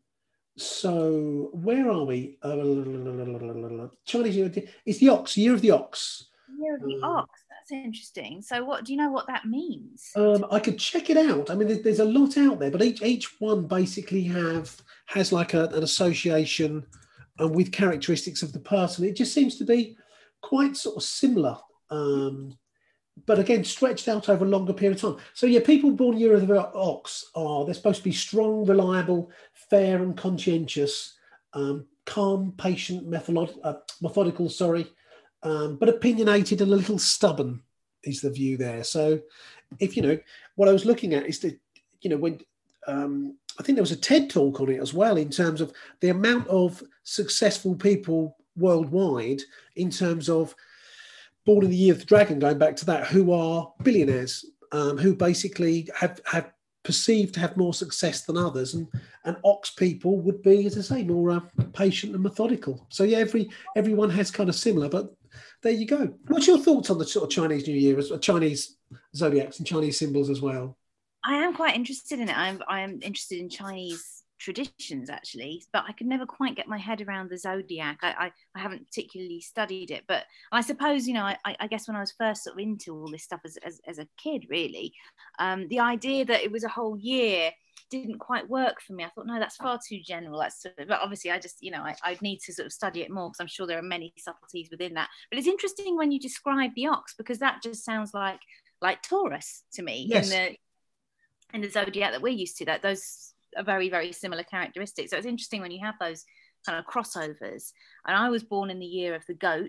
[SPEAKER 1] so where are we? Uh, Chinese year, it's the ox, year of the ox.
[SPEAKER 2] Year of the ox. That's interesting. So what do you know what that means?
[SPEAKER 1] Um, I could check it out. I mean, there- there's a lot out there, but each each one basically have has like a, an association uh, with characteristics of the person. It just seems to be quite sort of similar, um, but again stretched out over a longer period of time. So yeah, people born year of the ox are they're supposed to be strong, reliable, fair, and conscientious, um, calm, patient, method- uh, methodical. Sorry. Um, but opinionated and a little stubborn is the view there. So if, you know, what I was looking at is that, you know, when um, I think there was a TED talk on it as well in terms of the amount of successful people worldwide in terms of born in the year of the dragon, going back to that, who are billionaires, um, who basically have, have perceived to have more success than others. And, and ox people would be, as I say, more uh, patient and methodical. So yeah, every everyone has kind of similar, but there you go. What's your thoughts on the sort of Chinese New Year, as Chinese zodiacs and Chinese symbols as well?
[SPEAKER 2] I am quite interested in it. I'm I am interested in Chinese traditions actually, but I could never quite get my head around the zodiac. I I, I haven't particularly studied it, but I suppose, you know, I, I guess when I was first sort of into all this stuff as as, as a kid, really, um, the idea that it was a whole year didn't quite work for me. I thought, no, that's far too general. That's sort of, but obviously I just, you know, I, I'd need to sort of study it more because I'm sure there are many subtleties within that. But it's interesting when you describe the ox, because that just sounds like like Taurus to me.
[SPEAKER 1] Yes.
[SPEAKER 2] in the in the zodiac that we're used to. That those are very, very similar characteristics. So it's interesting when you have those kind of crossovers. And I was born in the year of the goat,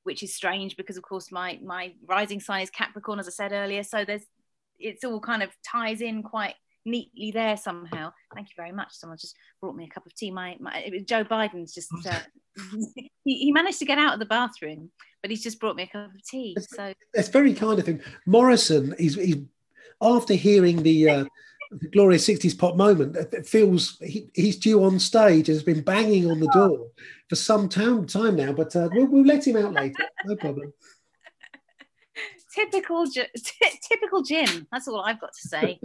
[SPEAKER 2] which is strange because of course my my rising sign is Capricorn, as I said earlier. So there's it's all kind of ties in quite neatly there somehow. Thank you very much. Someone just brought me a cup of tea. My, my it was Joe Biden's just uh, he, he managed to get out of the bathroom, but he's just brought me a cup of tea. So
[SPEAKER 1] it's very kind of him. Morrison, he's, he's after hearing the, uh, the glorious sixties pop moment, it feels he, he's due on stage. Has been banging on the door for some time time now, but uh, we'll, we'll let him out later. No problem.
[SPEAKER 2] Typical, t- typical Jim. That's all I've got to say.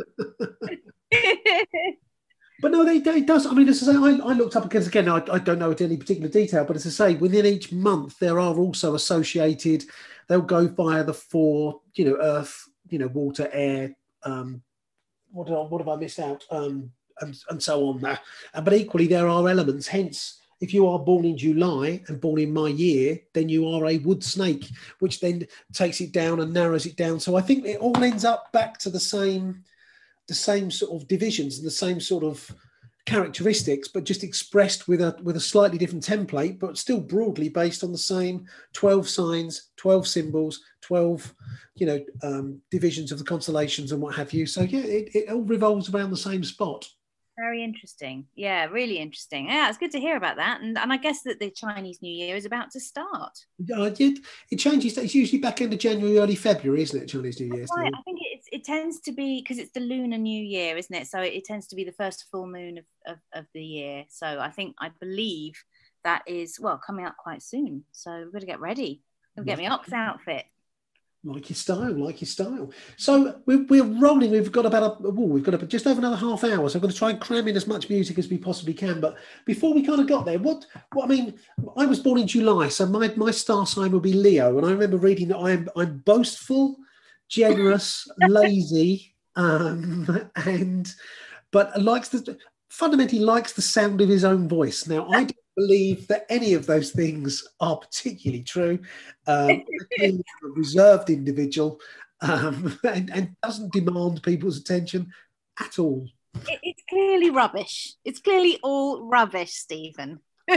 [SPEAKER 1] But no, they, they it does. I mean, as I say, I, I looked up because again, I, I don't know it in any particular detail. But as I say, within each month, there are also associated. They'll go via the four, you know, earth, you know, water, air. Um, what did I, what have I missed out? Um, and, and so on. There, uh, but equally, there are elements. Hence, if you are born in July and born in my year, then you are a wood snake, which then takes it down and narrows it down. So I think it all ends up back to the same, the same sort of divisions and the same sort of characteristics, but just expressed with a with a slightly different template, but still broadly based on the same twelve signs, twelve symbols, twelve, you know, um, divisions of the constellations and what have you. So yeah, it, it all revolves around the same spot.
[SPEAKER 2] Very interesting. Yeah, really interesting. Yeah, it's good to hear about that. And and I guess that the Chinese New Year is about to start.
[SPEAKER 1] Uh, it, it changes. It's usually back end of January, early February, isn't it, Chinese New Year?
[SPEAKER 2] Right. I think it, it tends to be, because it's the Lunar New Year, isn't it? So it, it tends to be the first full moon of, of, of the year. So I think, I believe that is, well, coming up quite soon. So we've got to get ready. I'll get my ox outfit.
[SPEAKER 1] Like your style, like your style. So we're, we're rolling. We've got about a, oh, we've got a, just over another half hour. So I'm going to try and cram in as much music as we possibly can. But before we kind of got there, what, what I mean, I was born in July, so my, my star sign will be Leo. And I remember reading that I'm I'm boastful, generous, lazy, um, and but likes the fundamentally likes the sound of his own voice. Now I don't believe that any of those things are particularly true. Um, a reserved individual um, and, and doesn't demand people's attention at all.
[SPEAKER 2] It, it's clearly rubbish. It's clearly all rubbish, Stephen.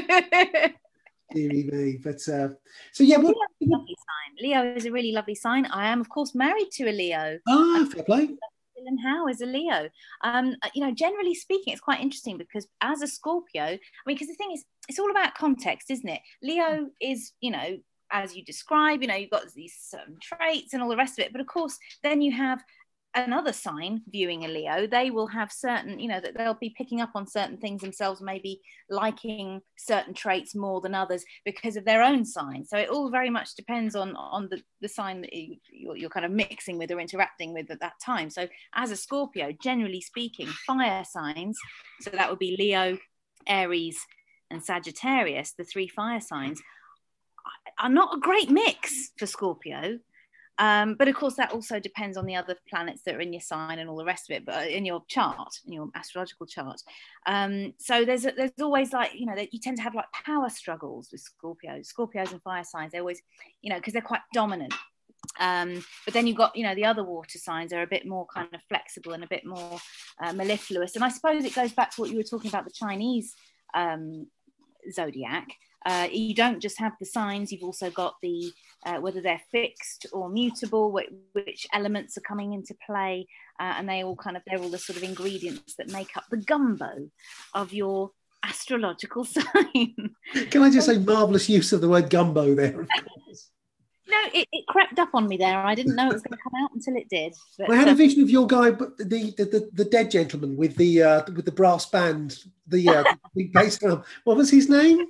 [SPEAKER 1] Deary me. But uh, so yeah, what,
[SPEAKER 2] Leo is a lovely sign. Leo is a really lovely sign. I am, of course, married to a Leo.
[SPEAKER 1] Ah, fair play.
[SPEAKER 2] Dylan Howe is a Leo. Um, you know, generally speaking, it's quite interesting because as a Scorpio, I mean, because the thing is, it's all about context, isn't it? Leo is, you know, as you describe, you know, you've got these certain traits and all the rest of it. But of course, then you have another sign viewing a Leo. They will have certain, you know, that they'll be picking up on certain things themselves, maybe liking certain traits more than others because of their own sign. So it all very much depends on on the, the sign that you, you're, you're kind of mixing with or interacting with at that time. So as a Scorpio, generally speaking, fire signs, so that would be Leo, Aries, and Sagittarius, the three fire signs, are not a great mix for Scorpio. Um, but of course, that also depends on the other planets that are in your sign and all the rest of it, but in your chart, in your astrological chart. Um, so there's a, there's always like, you know, that you tend to have like power struggles with Scorpios, Scorpios and fire signs. They always, you know, because they're quite dominant. Um, but then you've got, you know, the other water signs are a bit more kind of flexible and a bit more uh, mellifluous. And I suppose it goes back to what you were talking about, the Chinese um, zodiac. Uh, you don't just have the signs, you've also got the, uh, whether they're fixed or mutable, which, which elements are coming into play, uh, and they all kind of, they're all the sort of ingredients that make up the gumbo of your astrological sign.
[SPEAKER 1] Can I just say marvellous use of the word gumbo there, of course.
[SPEAKER 2] No, it, it crept up on me there. I didn't know it was going to come out until it did. But,
[SPEAKER 1] I had
[SPEAKER 2] uh,
[SPEAKER 1] a vision of your guy, but the the, the, the dead gentleman with the uh, with the brass band, the uh, big bass drum. What was his name?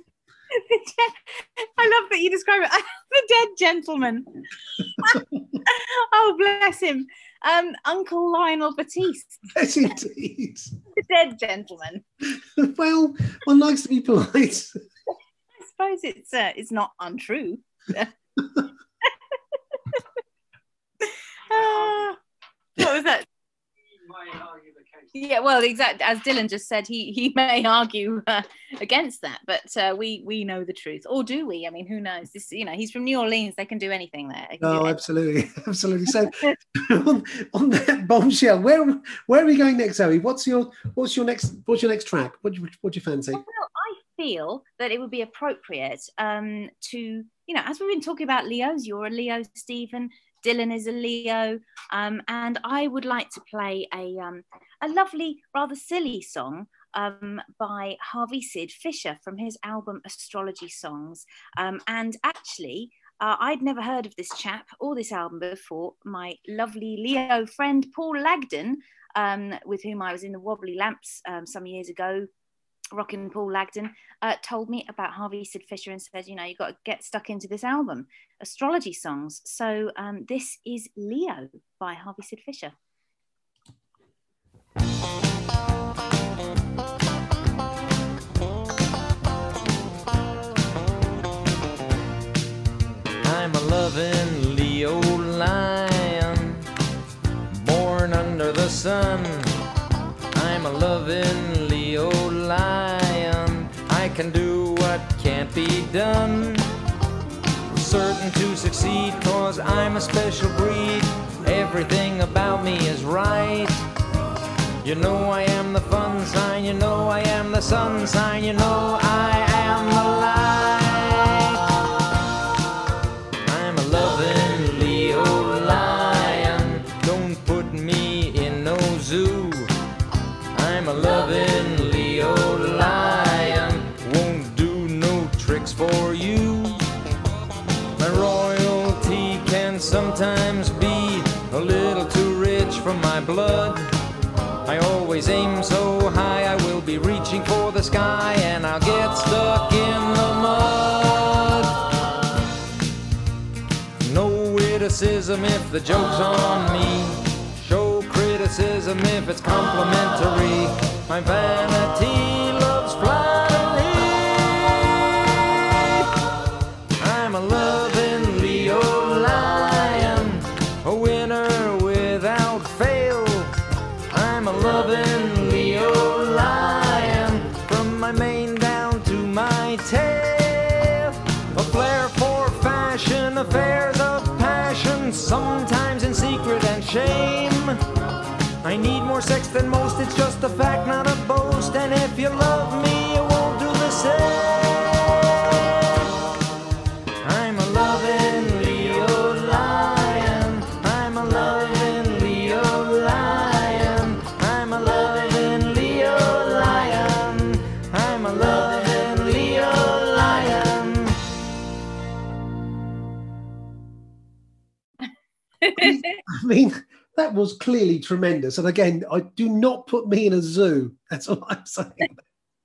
[SPEAKER 2] I love that you describe it. The dead gentleman. Oh, bless him. Um, Uncle Lionel Batiste.
[SPEAKER 1] Yes, indeed.
[SPEAKER 2] The dead gentleman.
[SPEAKER 1] Well, one likes to be polite.
[SPEAKER 2] I suppose it's uh, it's not untrue. uh, what was that? Yeah, well, exactly. As Dylan just said, he he may argue uh, against that, but uh, we we know the truth, or do we? I mean, who knows? This, you know, he's from New Orleans; they can do anything there.
[SPEAKER 1] Oh, do absolutely, absolutely. So, on, on that bombshell, where where are we going next, Zoe? What's your what's your next what's your next track? What do you what do you fancy?
[SPEAKER 2] Well, I feel that it would be appropriate um, to, you know, as we've been talking about Leos, you're a Leo, Stephen, Dylan is a Leo, um, and I would like to play a, um, a lovely, rather silly song um, by Harvey Sid Fisher from his album Astrology Songs. Um, and actually, uh, I'd never heard of this chap or this album before. My lovely Leo friend, Paul Lagden, um, with whom I was in the Wobbly Lamps um, some years ago, Rockin' Paul Lagden, uh, told me about Harvey Sid Fisher and said, you know, you've got to get stuck into this album, Astrology Songs. So um, this is Leo by Harvey Sid Fisher.
[SPEAKER 12] I'm a loving Leo lion, born under the sun. I'm a loving Leo lion, I can do what can't be done. Certain to succeed, cause I'm a special breed. Everything about me is right. You know I am the fun sign, you know I am the sun sign, you know I am the light. I'm a loving Leo lion, don't put me in no zoo. I'm a loving Leo lion, won't do no tricks for you. My royalty can sometimes be a little too rich for my blood. I always aim so high, I will be reaching for the sky, and I'll get stuck in the mud. No witticism if the joke's on me. Show criticism if it's complimentary. My vanity loves flattery. I'm a loving Leo lion, a winner without fail. I'm a loving Leo lion, from my mane down to my tail. A flair for fashion, affairs of passion, sometimes in secret and shame. I need more sex than most, it's just a fact, not a boast. And if you love me, you won't do the same. I'm a loving Leo lion, I'm a loving Leo lion, I'm a loving Leo lion, I'm a loving Leo lion.
[SPEAKER 1] I mean, that was clearly tremendous. And again, I do not put me in a zoo. That's all I'm saying.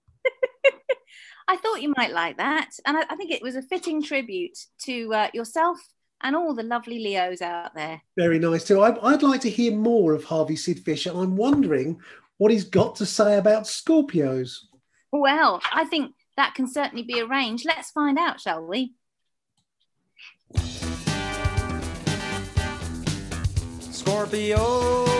[SPEAKER 2] I thought you might like that. And I, I think it was a fitting tribute to uh, yourself and all the lovely Leos out there.
[SPEAKER 1] Very nice too. I, I'd like to hear more of Harvey Sid Fisher. I'm wondering what he's got to say about Scorpios.
[SPEAKER 2] Well, I think that can certainly be arranged. Let's find out, shall we?
[SPEAKER 12] Scorpio,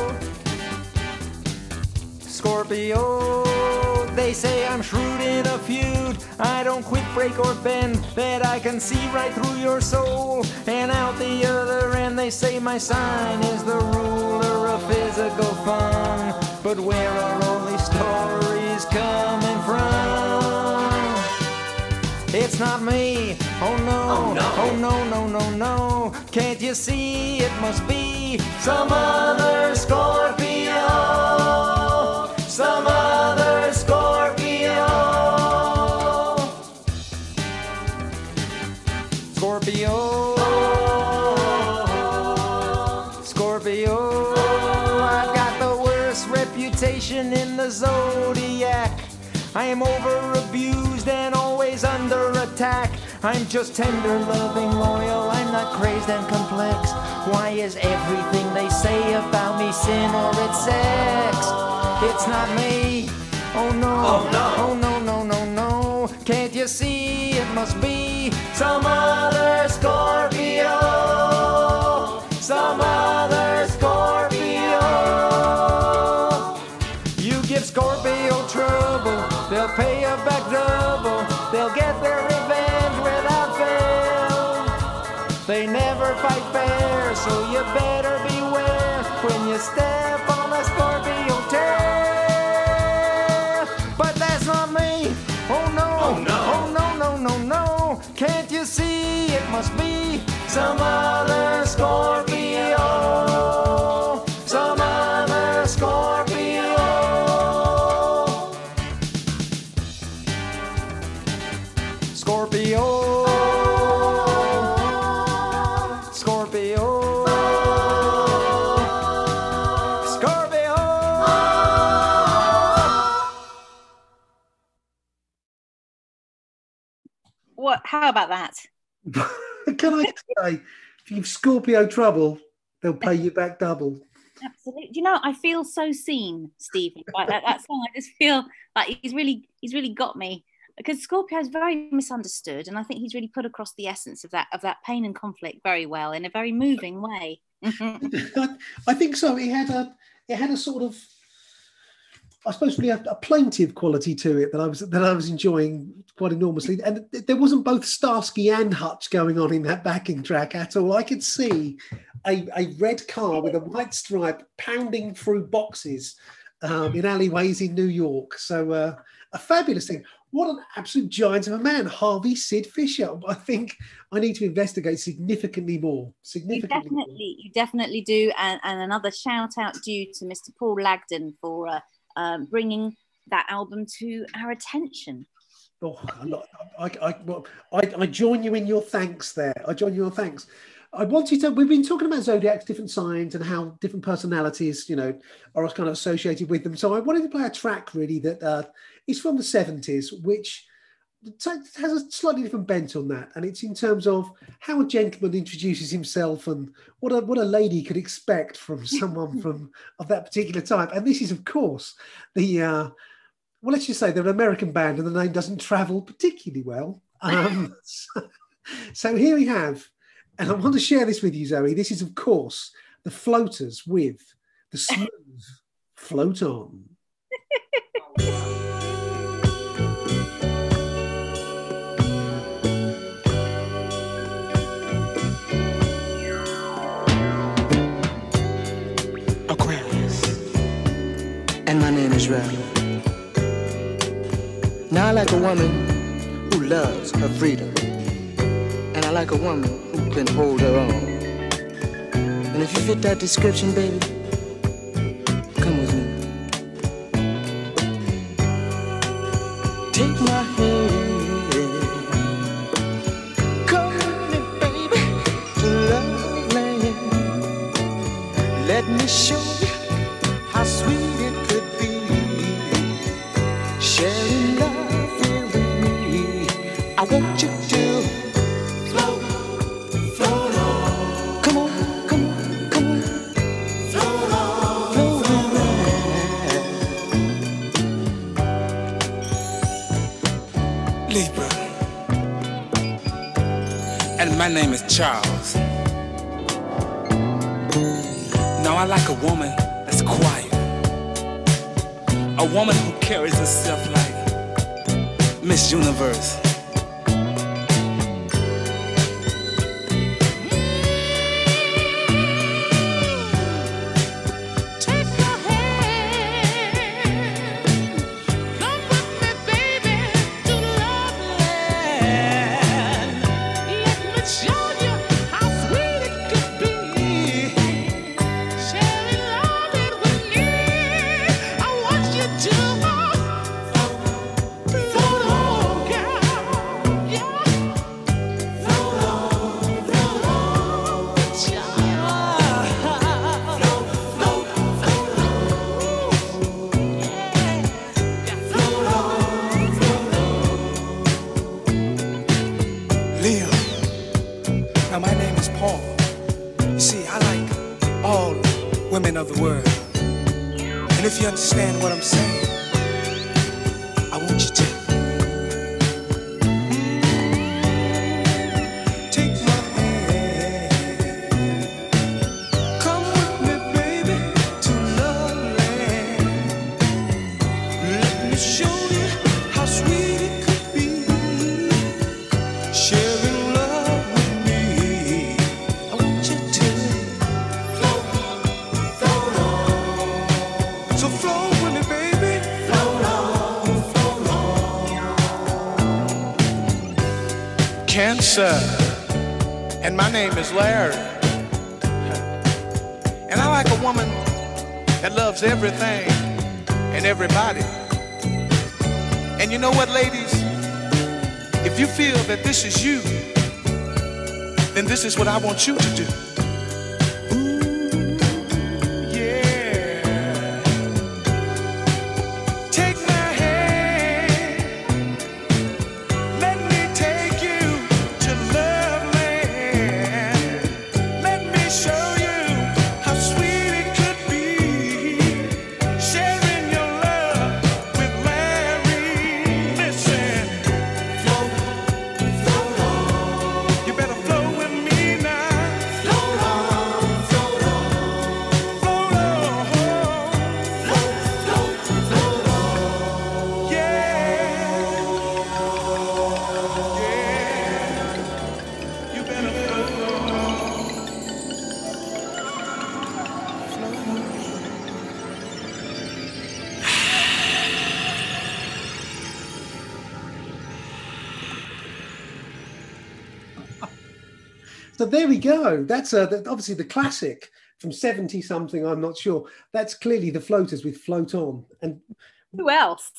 [SPEAKER 12] Scorpio, they say I'm shrewd in a feud. I don't quit, break, or bend, that I can see right through your soul. And out the other end they say my sign is the ruler of physical fun. But where are all these stories coming from? It's not me, oh no, oh no, oh no, no, no, no. Can't you see it must be some other Scorpio, some other Scorpio. Scorpio, Scorpio, I've got the worst reputation in the zodiac. I am over-abused and always under attack. I'm just tender, loving, loyal, I'm not crazed and complex. Why is everything they say about me sin or it's sex? It's not me, oh no, oh no, oh no, no, no, no. Can't you see it must be some other Scorpio, some other Scorpio. You give Scorpio trouble, they'll pay you back double. They'll get their revenge without fail. They never fight fair, so you better beware when you step on a Scorpio tail. But that's not me, oh no. Scorpio, Scorpio, Scorpio.
[SPEAKER 2] What? How about that?
[SPEAKER 1] Can I say, if you've Scorpio trouble, they'll pay you back double.
[SPEAKER 2] Absolutely. Do you know, I feel so seen, Stephen, by that, that song. I just feel like he's really, he's really got me, because Scorpio is very misunderstood, and I think he's really put across the essence of that of that pain and conflict very well in a very moving way.
[SPEAKER 1] I, I think so. It had a, it had a sort of, I suppose, really a, a plaintive quality to it that I was that I was enjoying quite enormously. And there wasn't both Starsky and Hutch going on in that backing track at all. I could see a, a red car with a white stripe pounding through boxes um, in alleyways in New York. So uh, a fabulous thing. What an absolute giant of a man, Harvey Sid Fisher. I think I need to investigate significantly more. Significantly
[SPEAKER 2] you definitely, more. You definitely do. And, and another shout out due to Mister Paul Lagden for uh, um, bringing that album to our attention.
[SPEAKER 1] Oh, I, I, I, I join you in your thanks there. I join you in your thanks. I wanted to, we've been talking about zodiacs, different signs, and how different personalities, you know, are kind of associated with them. So I wanted to play a track really that uh, is from the seventies, which has a slightly different bent on that. And it's in terms of how a gentleman introduces himself and what a, what a lady could expect from someone from of that particular type. And this is, of course, the, uh, well, let's just say they're an American band and the name doesn't travel particularly well. Um, so, so here we have, and I want to share this with you, Zoe. This is, of course, the Floaters with the Smooth Float On.
[SPEAKER 13] Aquarius, and my name is Ralph. Now I like a woman who loves her freedom, and I like a woman who can hold her own. And if you fit that description, baby, come with me. Take my hand, come with me, baby, to love land. Let me show you how sweet it could be, sharing love here with me. I want you to float, float on. Come on, come on, come on. Float on, float on.
[SPEAKER 14] Libra, and my name is Charles. Now I like a woman that's quiet, a woman who carries herself like Miss Universe. Of the world. And if you understand what I'm saying, I want you to take my hand. Come with me, baby, to love land. Let me show you how sweet it could be, sharing love with me. I want you to Cancer, and my name is Larry. And I like a woman that loves everything and everybody. And you know what, ladies?
[SPEAKER 15] If you feel that this is you, then this is what I want you to do.
[SPEAKER 1] So there we go. That's uh, obviously the classic from seventy something. I'm not sure. That's clearly the Floaters with Float On. And
[SPEAKER 2] who else?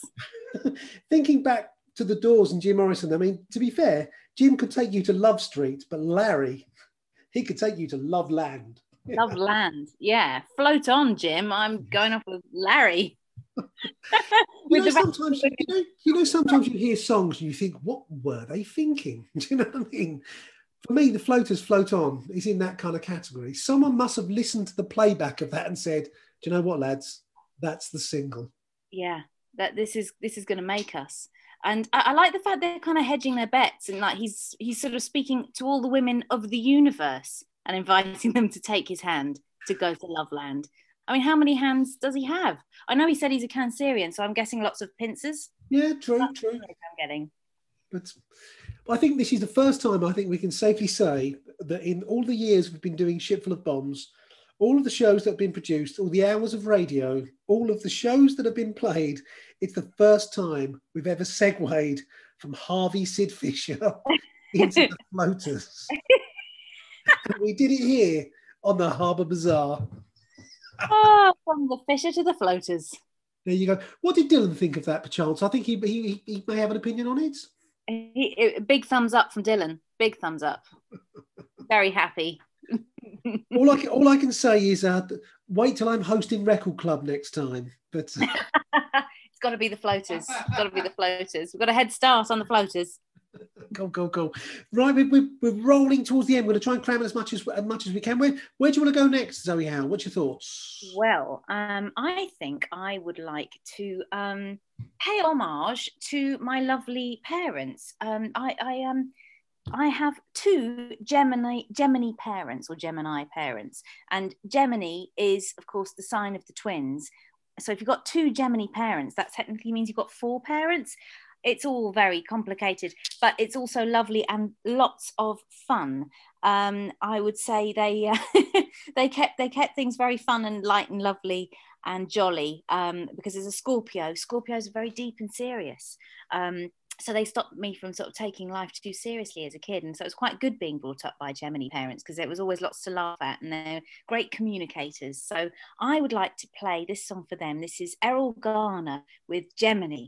[SPEAKER 1] Thinking back to the Doors and Jim Morrison, I mean, to be fair, Jim could take you to Love Street, but Larry, he could take you to Love Land.
[SPEAKER 2] Love Land, yeah. Float On, Jim. I'm going off with Larry.
[SPEAKER 1] You know, sometimes, you know, you know, sometimes you hear songs and you think, what were they thinking? Do you know what I mean? For me, the Floaters Float On is in that kind of category. Someone must have listened to the playback of that and said, do you know what, lads? That's the single.
[SPEAKER 2] Yeah, that this is this is going to make us. And I, I like the fact they're kind of hedging their bets, and like he's he's sort of speaking to all the women of the universe and inviting them to take his hand to go to Loveland. I mean, how many hands does he have? I know he said he's a Cancerian, so I'm guessing lots of pincers.
[SPEAKER 1] Yeah, true,
[SPEAKER 2] That's
[SPEAKER 1] true.
[SPEAKER 2] what I'm getting.
[SPEAKER 1] But I think this is the first time I think we can safely say that in all the years we've been doing Shipful of Bombs, all of the shows that have been produced, all the hours of radio, all of the shows that have been played, it's the first time we've ever segued from Harvey Sid Fisher into the Floaters. And we did it here on the Harbour Bazaar.
[SPEAKER 2] Oh, from the Fisher to the Floaters.
[SPEAKER 1] There you go. What did Dylan think of that, perchance? I think he, he, he may have an opinion on it.
[SPEAKER 2] He, it, big thumbs up from Dylan. Big thumbs up. Very happy.
[SPEAKER 1] all I can, all I can say is uh, wait till I'm hosting Record Club next time. But uh...
[SPEAKER 2] it's got to be the Floaters. It's got to be the Floaters. We've got a head start on the Floaters.
[SPEAKER 1] Go, go, go. Right, we're, we're, we're rolling towards the end. We're going to try and cram it as much as, as much as we can. Where, where do you want to go next, Zoe Howe? What's your thoughts?
[SPEAKER 2] Well, um, I think I would like to um, pay homage to my lovely parents. Um, I, I, um, I have two Gemini, Gemini parents or Gemini parents. And Gemini is, of course, the sign of the twins. So if you've got two Gemini parents, that technically means you've got four parents. It's all very complicated, but it's also lovely and lots of fun. Um, I would say they uh, they kept they kept things very fun and light and lovely and jolly um, because as a Scorpio, Scorpios are very deep and serious. Um, so they stopped me from sort of taking life too seriously as a kid. And so it was quite good being brought up by Gemini parents because there was always lots to laugh at and they're great communicators. So I would like to play this song for them. This is Errol Garner with Gemini.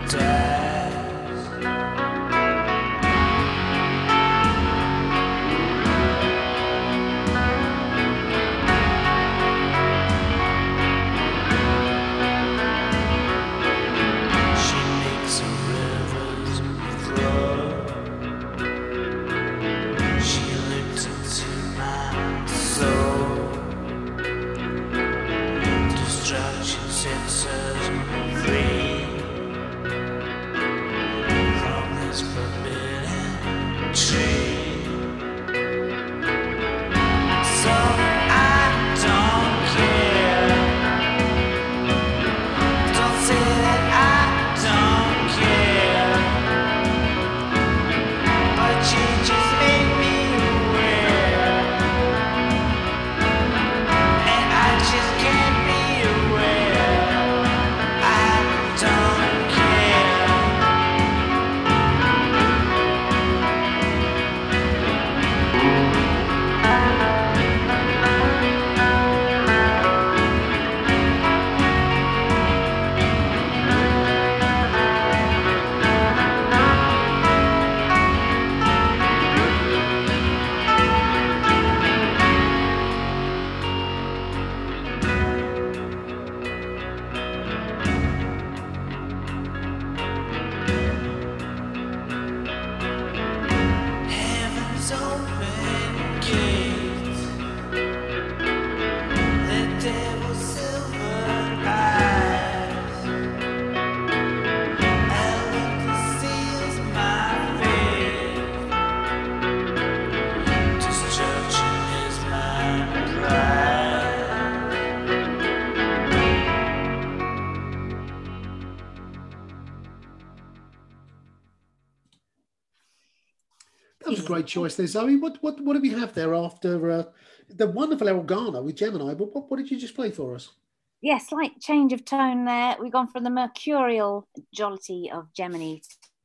[SPEAKER 1] That was a great choice there, Zoe. What what what do we have there after uh, the wonderful Elgana with Gemini? But what, what did you just play for us?
[SPEAKER 2] Yeah, slight change of tone there. We've gone from the mercurial jollity of Gemini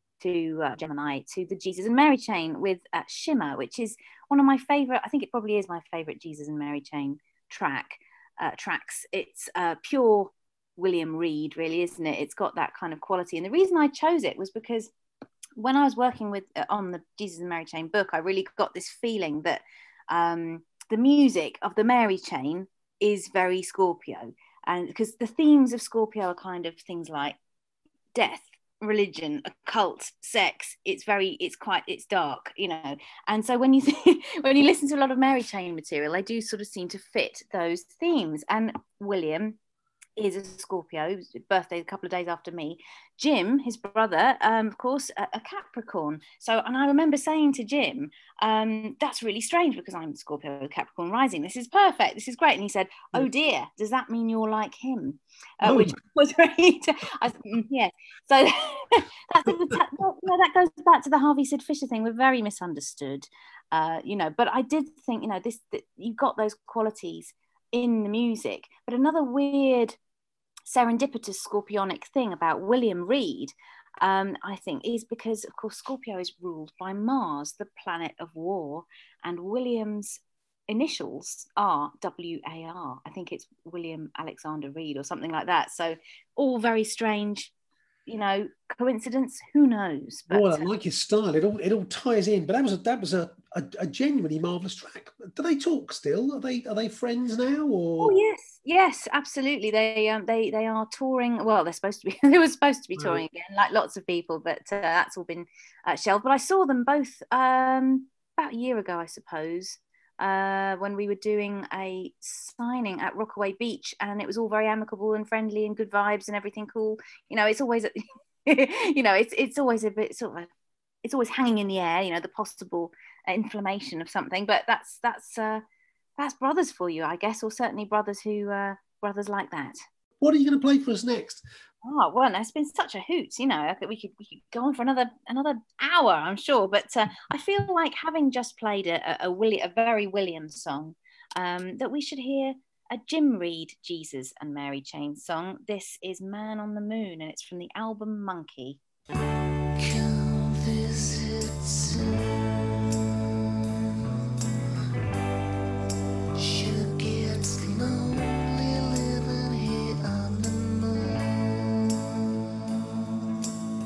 [SPEAKER 2] to uh, Gemini to the Jesus and Mary Chain with uh, Shimmer, which is one of my favourite. I think it probably is my favourite Jesus and Mary Chain track uh, tracks. It's uh, pure William Reed, really, isn't it? It's got that kind of quality. And the reason I chose it was because when I was working with uh, on the Jesus and Mary Chain book, I really got this feeling that um, the music of the Mary Chain is very Scorpio. And because the themes of Scorpio are kind of things like death, religion, occult, sex. It's very, it's quite, it's dark, you know. And so when you th- when you listen to a lot of Mary Chain material, they do sort of seem to fit those themes. And William is a Scorpio, his birthday a couple of days after me. Jim, his brother, um, of course, a, a Capricorn. So, and I remember saying to Jim, um, that's really strange because I'm Scorpio, Capricorn rising. This is perfect. This is great. And he said, oh dear, does that mean you're like him? Uh,
[SPEAKER 1] oh.
[SPEAKER 2] Which was very, t- I, mm, yeah. So that's, you know, that goes back to the Harvey Sid Fisher thing. We're very misunderstood, uh, you know, but I did think, you know, this, that you've got those qualities in the music. But another weird serendipitous scorpionic thing about William Reed, um, I think, is because, of course, Scorpio is ruled by Mars, the planet of war, and William's initials are W A R. I think it's William Alexander Reed or something like that. So all very strange, you know, coincidence. Who knows? But,
[SPEAKER 1] well, I like your style. It all it all ties in. But that was a that was a, a, a genuinely marvelous track. Do they talk still? Are they are they friends now? Or
[SPEAKER 2] oh yes, yes, absolutely. They um they they are touring. Well, they're supposed to be. They were supposed to be touring again, like lots of people, but uh, that's all been uh, shelved. But I saw them both um about a year ago, I suppose. Uh, when we were doing a signing at Rockaway Beach, and it was all very amicable and friendly and good vibes and everything cool. You know, it's always, you know, it's it's always a bit sort of, a, it's always hanging in the air. You know, the possible inflammation of something. But that's that's uh, that's brothers for you, I guess, or certainly brothers who uh, brothers like that.
[SPEAKER 1] What are you going to play for us next?
[SPEAKER 2] Oh well, it's been such a hoot. You know, we could we could go on for another another hour, I'm sure. But uh, I feel like having just played a a, a, Willi- a very Williams song, um, that we should hear a Jim Reed Jesus and Mary Chain song. This is Man on the Moon, and it's from the album Monkey.
[SPEAKER 7] Come visit soon. Sure gets lonely living here on the moon.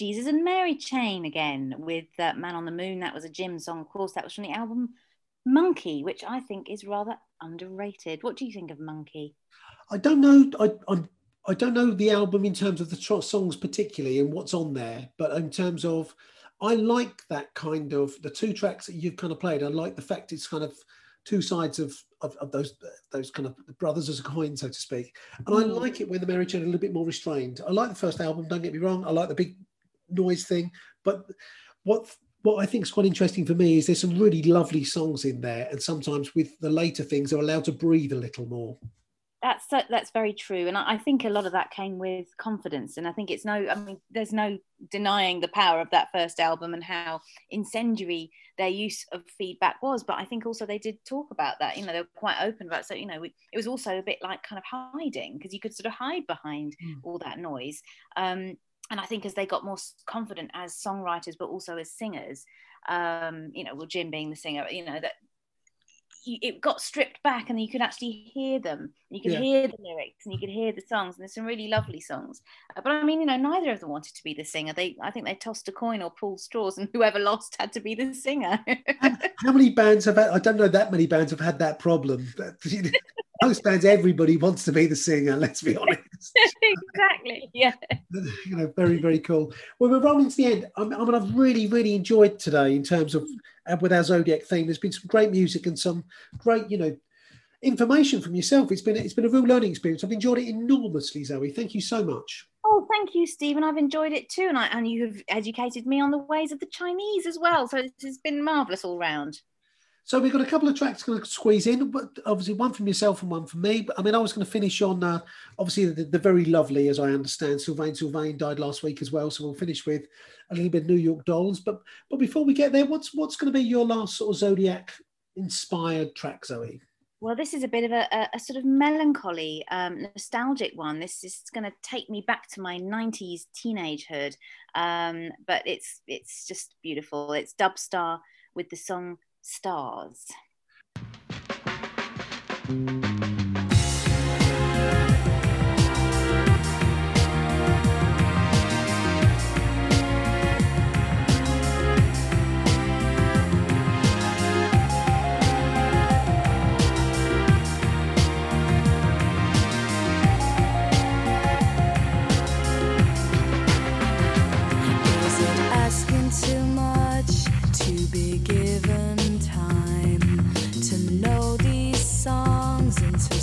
[SPEAKER 2] Jesus and Mary chain again with uh, Man on the Moon. That was a Jim song, of course. That was from the album Monkey, which I think is rather underrated. What do you think of Monkey?
[SPEAKER 1] I don't know. I I, I don't know the album in terms of the tr- songs particularly and what's on there, but in terms of, I like that kind of the two tracks that you've kind of played. I like the fact it's kind of two sides of of, of those those kind of brothers as a coin, so to speak. And mm. I like it when the Mary chain are a little bit more restrained. I like the first album. Don't get me wrong. I like the big noise thing, but what. What I think is quite interesting for me is there's some really lovely songs in there, and sometimes with the later things, they're allowed to breathe a little more.
[SPEAKER 2] That's that's very true, and I think a lot of that came with confidence. And I think it's no, I mean, there's no denying the power of that first album and how incendiary their use of feedback was. But I think also they did talk about that. You know, they were quite open about it. So you know, we, it was also a bit like kind of hiding, because you could sort of hide behind mm. all that noise. Um, And I think as they got more confident as songwriters, but also as singers, um, you know, well, Jim being the singer, you know, that you, it got stripped back and you could actually hear them. You could yeah. hear the lyrics and you could hear the songs. And there's some really lovely songs. Uh, but I mean, you know, neither of them wanted to be the singer. They, I think they tossed a coin or pulled straws, and whoever lost had to be the singer.
[SPEAKER 1] how, how many bands have had, I don't know that many bands have had that problem. Most bands, everybody wants to be the singer, let's be honest.
[SPEAKER 2] Exactly, yeah.
[SPEAKER 1] You know, very, very cool. Well, we're rolling to the end. I mean, I've really, really enjoyed today in terms of, uh, with our Zodiac theme, there's been some great music and some great, you know, information from yourself. It's been, it's been a real learning experience. I've enjoyed it enormously, Zoe. Thank you so much.
[SPEAKER 2] Oh, thank you, Stephen. I've enjoyed it too. And, I, and you have educated me on the ways of the Chinese as well. So it's, it's been marvellous all round.
[SPEAKER 1] So we've got a couple of tracks going to squeeze in, but obviously one from yourself and one from me. But I mean, I was going to finish on, uh, obviously, the, the very lovely, as I understand, Sylvain Sylvain died last week as well. So we'll finish with a little bit of New York Dolls. But but before we get there, what's what's going to be your last sort of Zodiac-inspired track, Zoe?
[SPEAKER 2] Well, this is a bit of a, a, a sort of melancholy, um, nostalgic one. This is going to take me back to my nineties teenagehood. Um, but it's it's just beautiful. It's Dubstar with the song Stars.
[SPEAKER 11] Too much to be given time to know these songs and to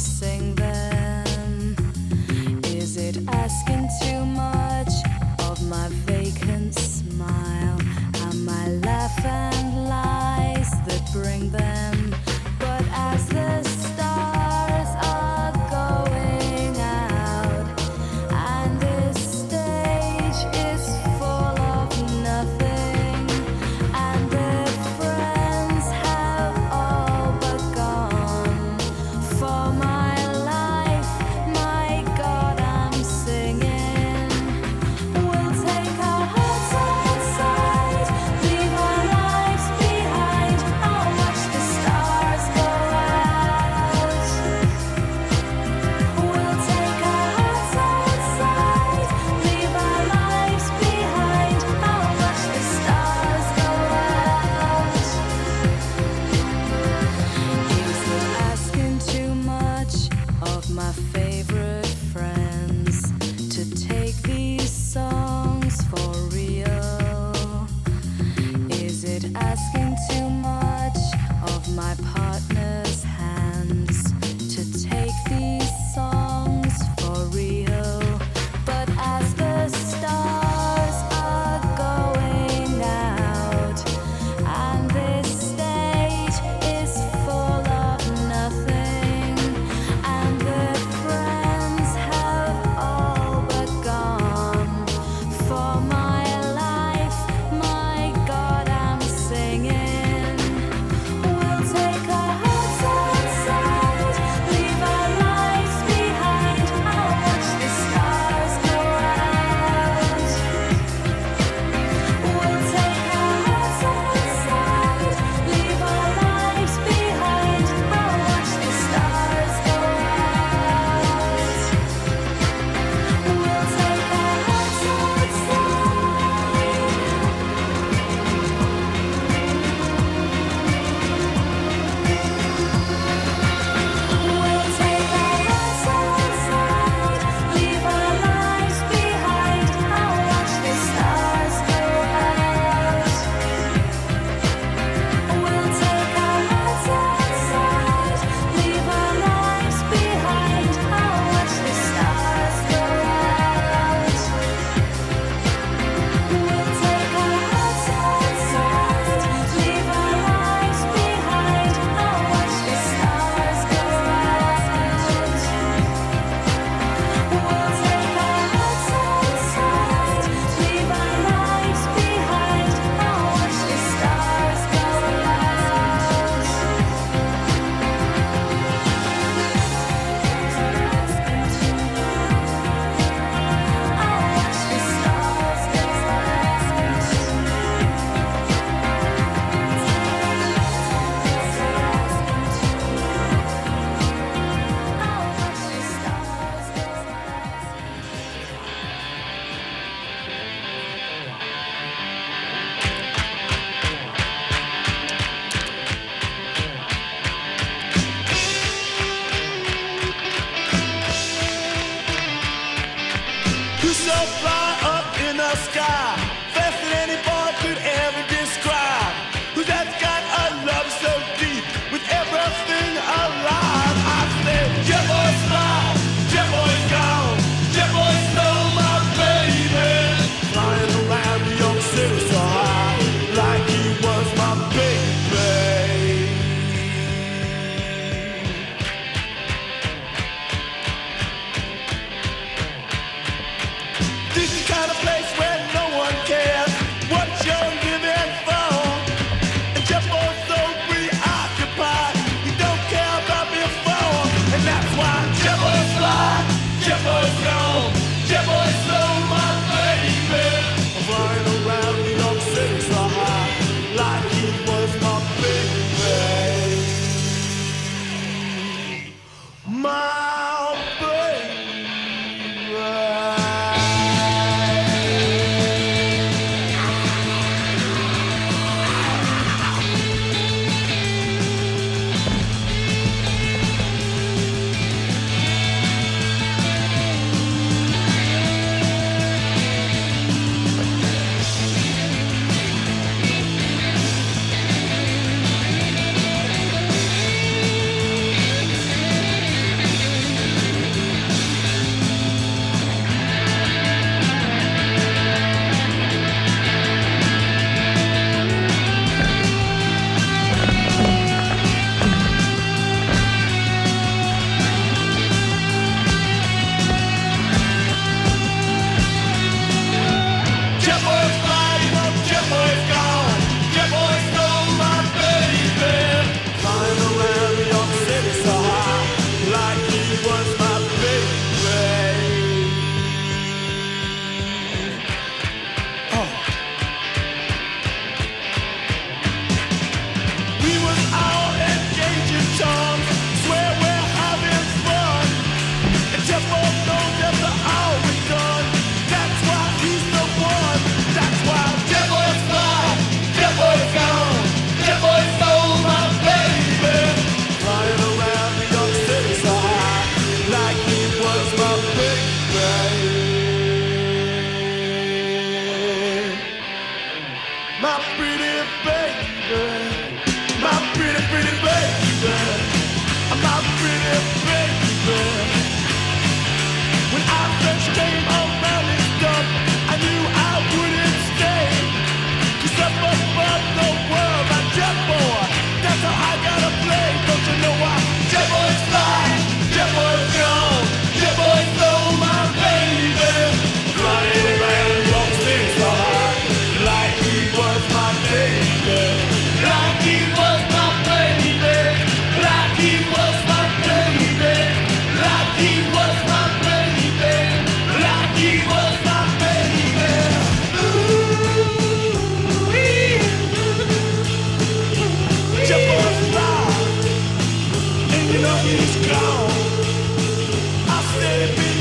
[SPEAKER 6] boys fly up in the sky, faster than any boy could ever describe. Who's that's got a love so deep with everything alive? I said, jet boys fly, jet boys gone, jet boys stole my baby. Flying around New York City so high, like he was my baby. This is the kind of place where no one cares what you're living for. And jet boys so preoccupied, he don't care about before. And that's why jet boys fly, jet boys gone, jet boys stole my baby. I'm flying around New York City so high, like he was my baby. My baby. Jet boys flying up, jet boys gone, jet boys stole my baby. Flying around New York City so high, like he was my baby. Oh. We was out engaging charms, swear we're having fun. And jet boys know that they're always done. That's why he's the one. That's why jet boys fly, jet boys gone, jet boys stole my baby. Flying around New York City so high, like he was my baby. My pretty baby, my pretty, pretty baby, my pretty baby. When I first came around this dump, I knew I wouldn't stay. 'Cause up above the world, my jet boy, that's how I gotta play. Don't you know why? Jet boys fly, jet boys gone, jet boys stole my baby. Flying around New York City so high, like he was my baby. Like he was my baby. Like he was my baby. Like he was my baby. Like he was my baby. Ooh-wee. Jet boys fly, and you know he's gone. I said it been